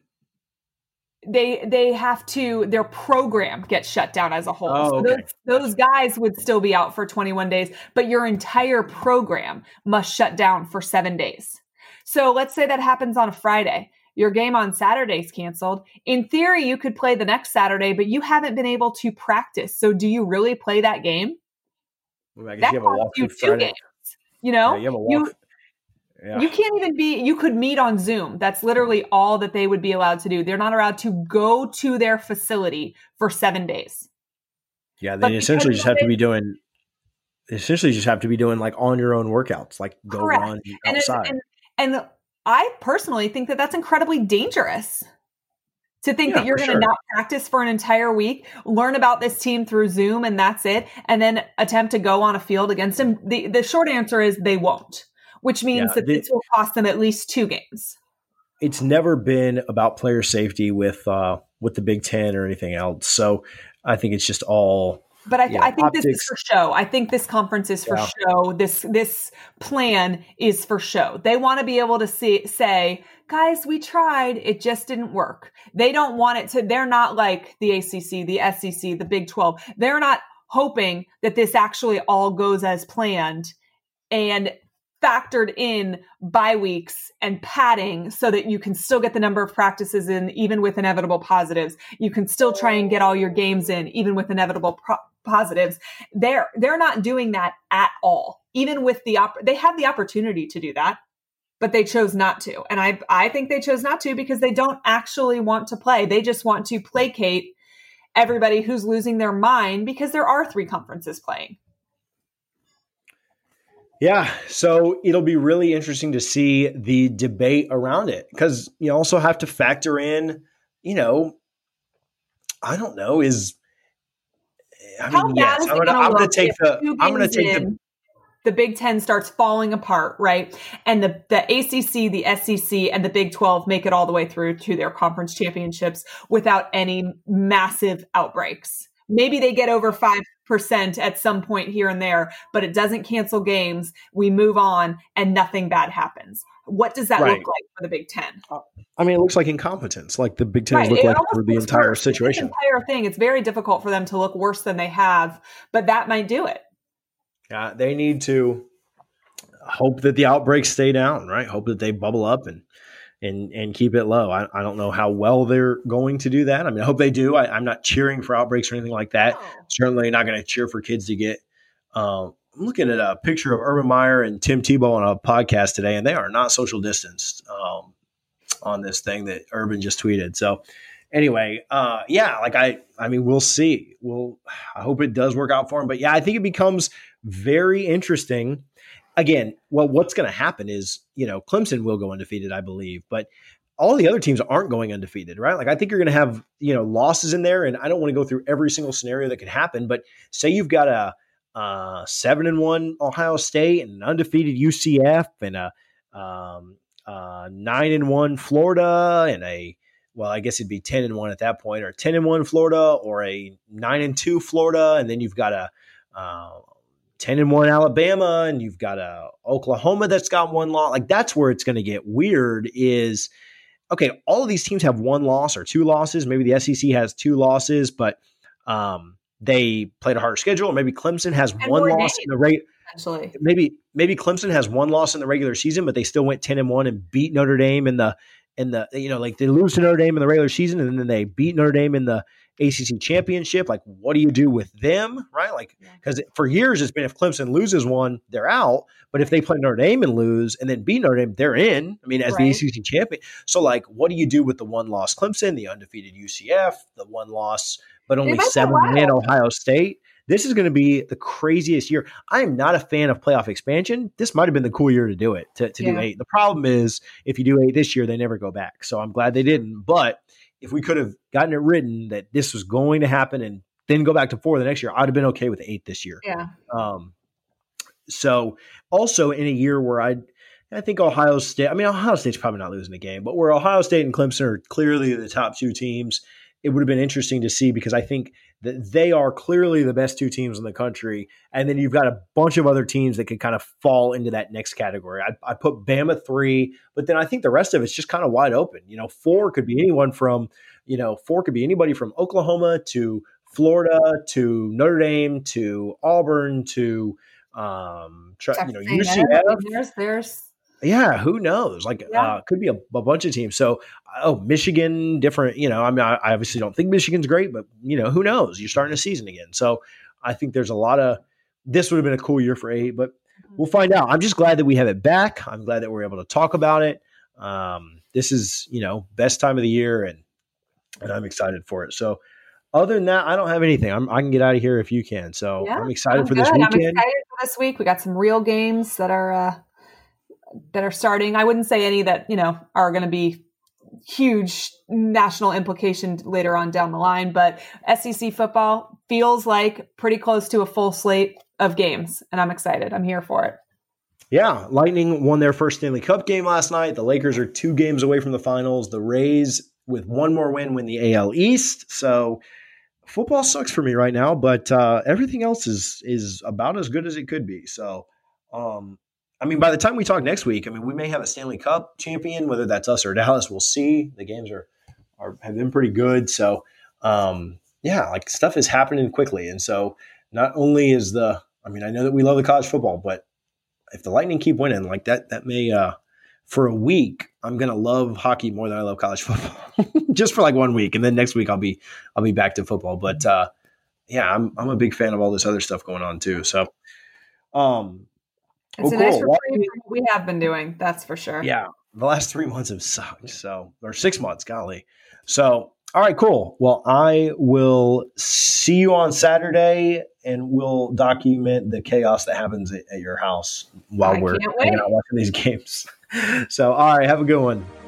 They have to, their program gets shut down as a whole. Oh, so okay. those guys would still be out for 21 days, but your entire program must shut down for 7 days. So let's say that happens on a Friday. Your game on Saturday is canceled. In theory, you could play the next Saturday, but you haven't been able to practice. So do you really play that game? Well, I guess you have a walk 2 Friday. games. You have a walk. You can't even you could meet on Zoom. That's literally all that they would be allowed to do. They're not allowed to go to their facility for 7 days. Yeah, they essentially just have to be doing like on your own workouts, like go correct. run outside. And I personally think that that's incredibly dangerous to think that you're going to not practice for an entire week, learn about this team through Zoom, and that's it, and then attempt to go on a field against them. The short answer is they won't. Which means that this will cost them at least 2 games. It's never been about player safety with the Big Ten or anything else. So I think it's just all. But I think optics. This is for show. I think this conference is for show. This plan is for show. They want to be able to say, guys, we tried. It just didn't work. They don't want it to. They're not like the ACC, the SEC, the Big 12. They're not hoping that this actually all goes as planned and factored in bye weeks and padding so that you can still get the number of practices in, even with inevitable positives. You can still try and get all your games in, even with inevitable positives. They're not doing that at all. Even with they have the opportunity to do that, but they chose not to. And I think they chose not to because they don't actually want to play. They just want to placate everybody who's losing their mind because there are 3 conferences playing. Yeah, so it'll be really interesting to see the debate around it because you also have to factor in, I don't know, I'm going to take the Big Ten starts falling apart, right? And the ACC, the SEC, and the Big 12 make it all the way through to their conference championships without any massive outbreaks. Maybe they get over 5% at some point here and there, but it doesn't cancel games. We move on and nothing bad happens. What does that look like for the Big Ten? It looks like incompetence, like the Big Ten look like for the entire situation. The entire thing. It's very difficult for them to look worse than they have, but that might do it. Yeah, they need to hope that the outbreaks stay down, right? Hope that they bubble up and keep it low. I don't know how well they're going to do that. I hope they do. I'm not cheering for outbreaks or anything like that. No. Certainly not going to cheer for kids to get I'm looking at a picture of Urban Meyer and Tim Tebow on a podcast today, and they are not social distanced on this thing that Urban just tweeted. So anyway, we'll see. I hope it does work out for him. But yeah, I think it becomes very interesting. Again, well, what's going to happen is, Clemson will go undefeated, I believe, but all the other teams aren't going undefeated, right? Like I think you're going to have, losses in there, and I don't want to go through every single scenario that could happen, but say you've got a 7-1 Ohio State and an undefeated UCF and a 9-1 Florida and I guess it'd be 10-1 at that point, or 10-1 Florida or a 9-2 Florida. And then you've got a 10-1 Alabama, and you've got a Oklahoma that's got 1 loss. Like that's where it's going to get weird is, okay, all of these teams have 1 loss or 2 losses. Maybe the SEC has 2 losses, but they played a harder schedule. Or maybe Clemson has 1 loss in the maybe Clemson has 1 loss in the regular season, but they still went 10-1 and beat Notre Dame in the they lose to Notre Dame in the regular season, and then they beat Notre Dame in the ACC championship. Like, what do you do with them, right? Like, because for years it's been if Clemson loses 1, they're out. But if they play Notre Dame and lose and then beat Notre Dame, they're in. As the ACC champion. So, like, what do you do with the 1 loss Clemson, the undefeated UCF, the 1 loss but only 7-win Ohio State? This is going to be the craziest year. I am not a fan of playoff expansion. This might have been the cool year to do it, to do 8. The problem is if you do 8 this year, they never go back. So I'm glad they didn't. But if we could have gotten it written that this was going to happen and then go back to 4 the next year, I'd have been okay with 8 this year. Yeah. So also in a year where I think Ohio State, Ohio State's probably not losing the game, but where Ohio State and Clemson are clearly the top 2 teams, it would have been interesting to see because I think that they are clearly the best 2 teams in the country. And then you've got a bunch of other teams that could kind of fall into that next category. I put Bama 3, but then I think the rest of it's just kind of wide open. 4 could be anyone from, 4 could be anybody from Oklahoma to Florida to Notre Dame to Auburn to, UCF. Yeah, who knows? Could be a bunch of teams. So, Michigan, different, I obviously don't think Michigan's great, but, who knows? You're starting a season again. So I think there's this would have been a cool year for 8, but we'll find out. I'm just glad that we have it back. I'm glad that we're able to talk about it. This is, best time of the year, and I'm excited for it. So other than that, I don't have anything. I can get out of here if you can. So I'm excited for this weekend. I'm excited for this week. We got some real games that are starting. I wouldn't say any that, are going to be huge national implication later on down the line, but SEC football feels like pretty close to a full slate of games, and I'm excited. I'm here for it. Yeah. Lightning won their first Stanley Cup game last night. The Lakers are 2 games away from the finals. The Rays, with 1 more win the AL East. So football sucks for me right now, but everything else is about as good as it could be. So, by the time we talk next week, we may have a Stanley Cup champion, whether that's us or Dallas. We'll see. The games have been pretty good. So, stuff is happening quickly. And so not only is I know that we love the college football, but if the Lightning keep winning like that may, for a week, I'm going to love hockey more than I love college football just for like 1 week. And then next week I'll be back to football. But I'm a big fan of all this other stuff going on too. So, It's a nice reprieve from what we have been doing. That's for sure. Yeah. The last 3 months have sucked. So, or 6 months, golly. So, all right, cool. Well, I will see you on Saturday, and we'll document the chaos that happens at your house while we're hanging out watching these games. So, all right, have a good one.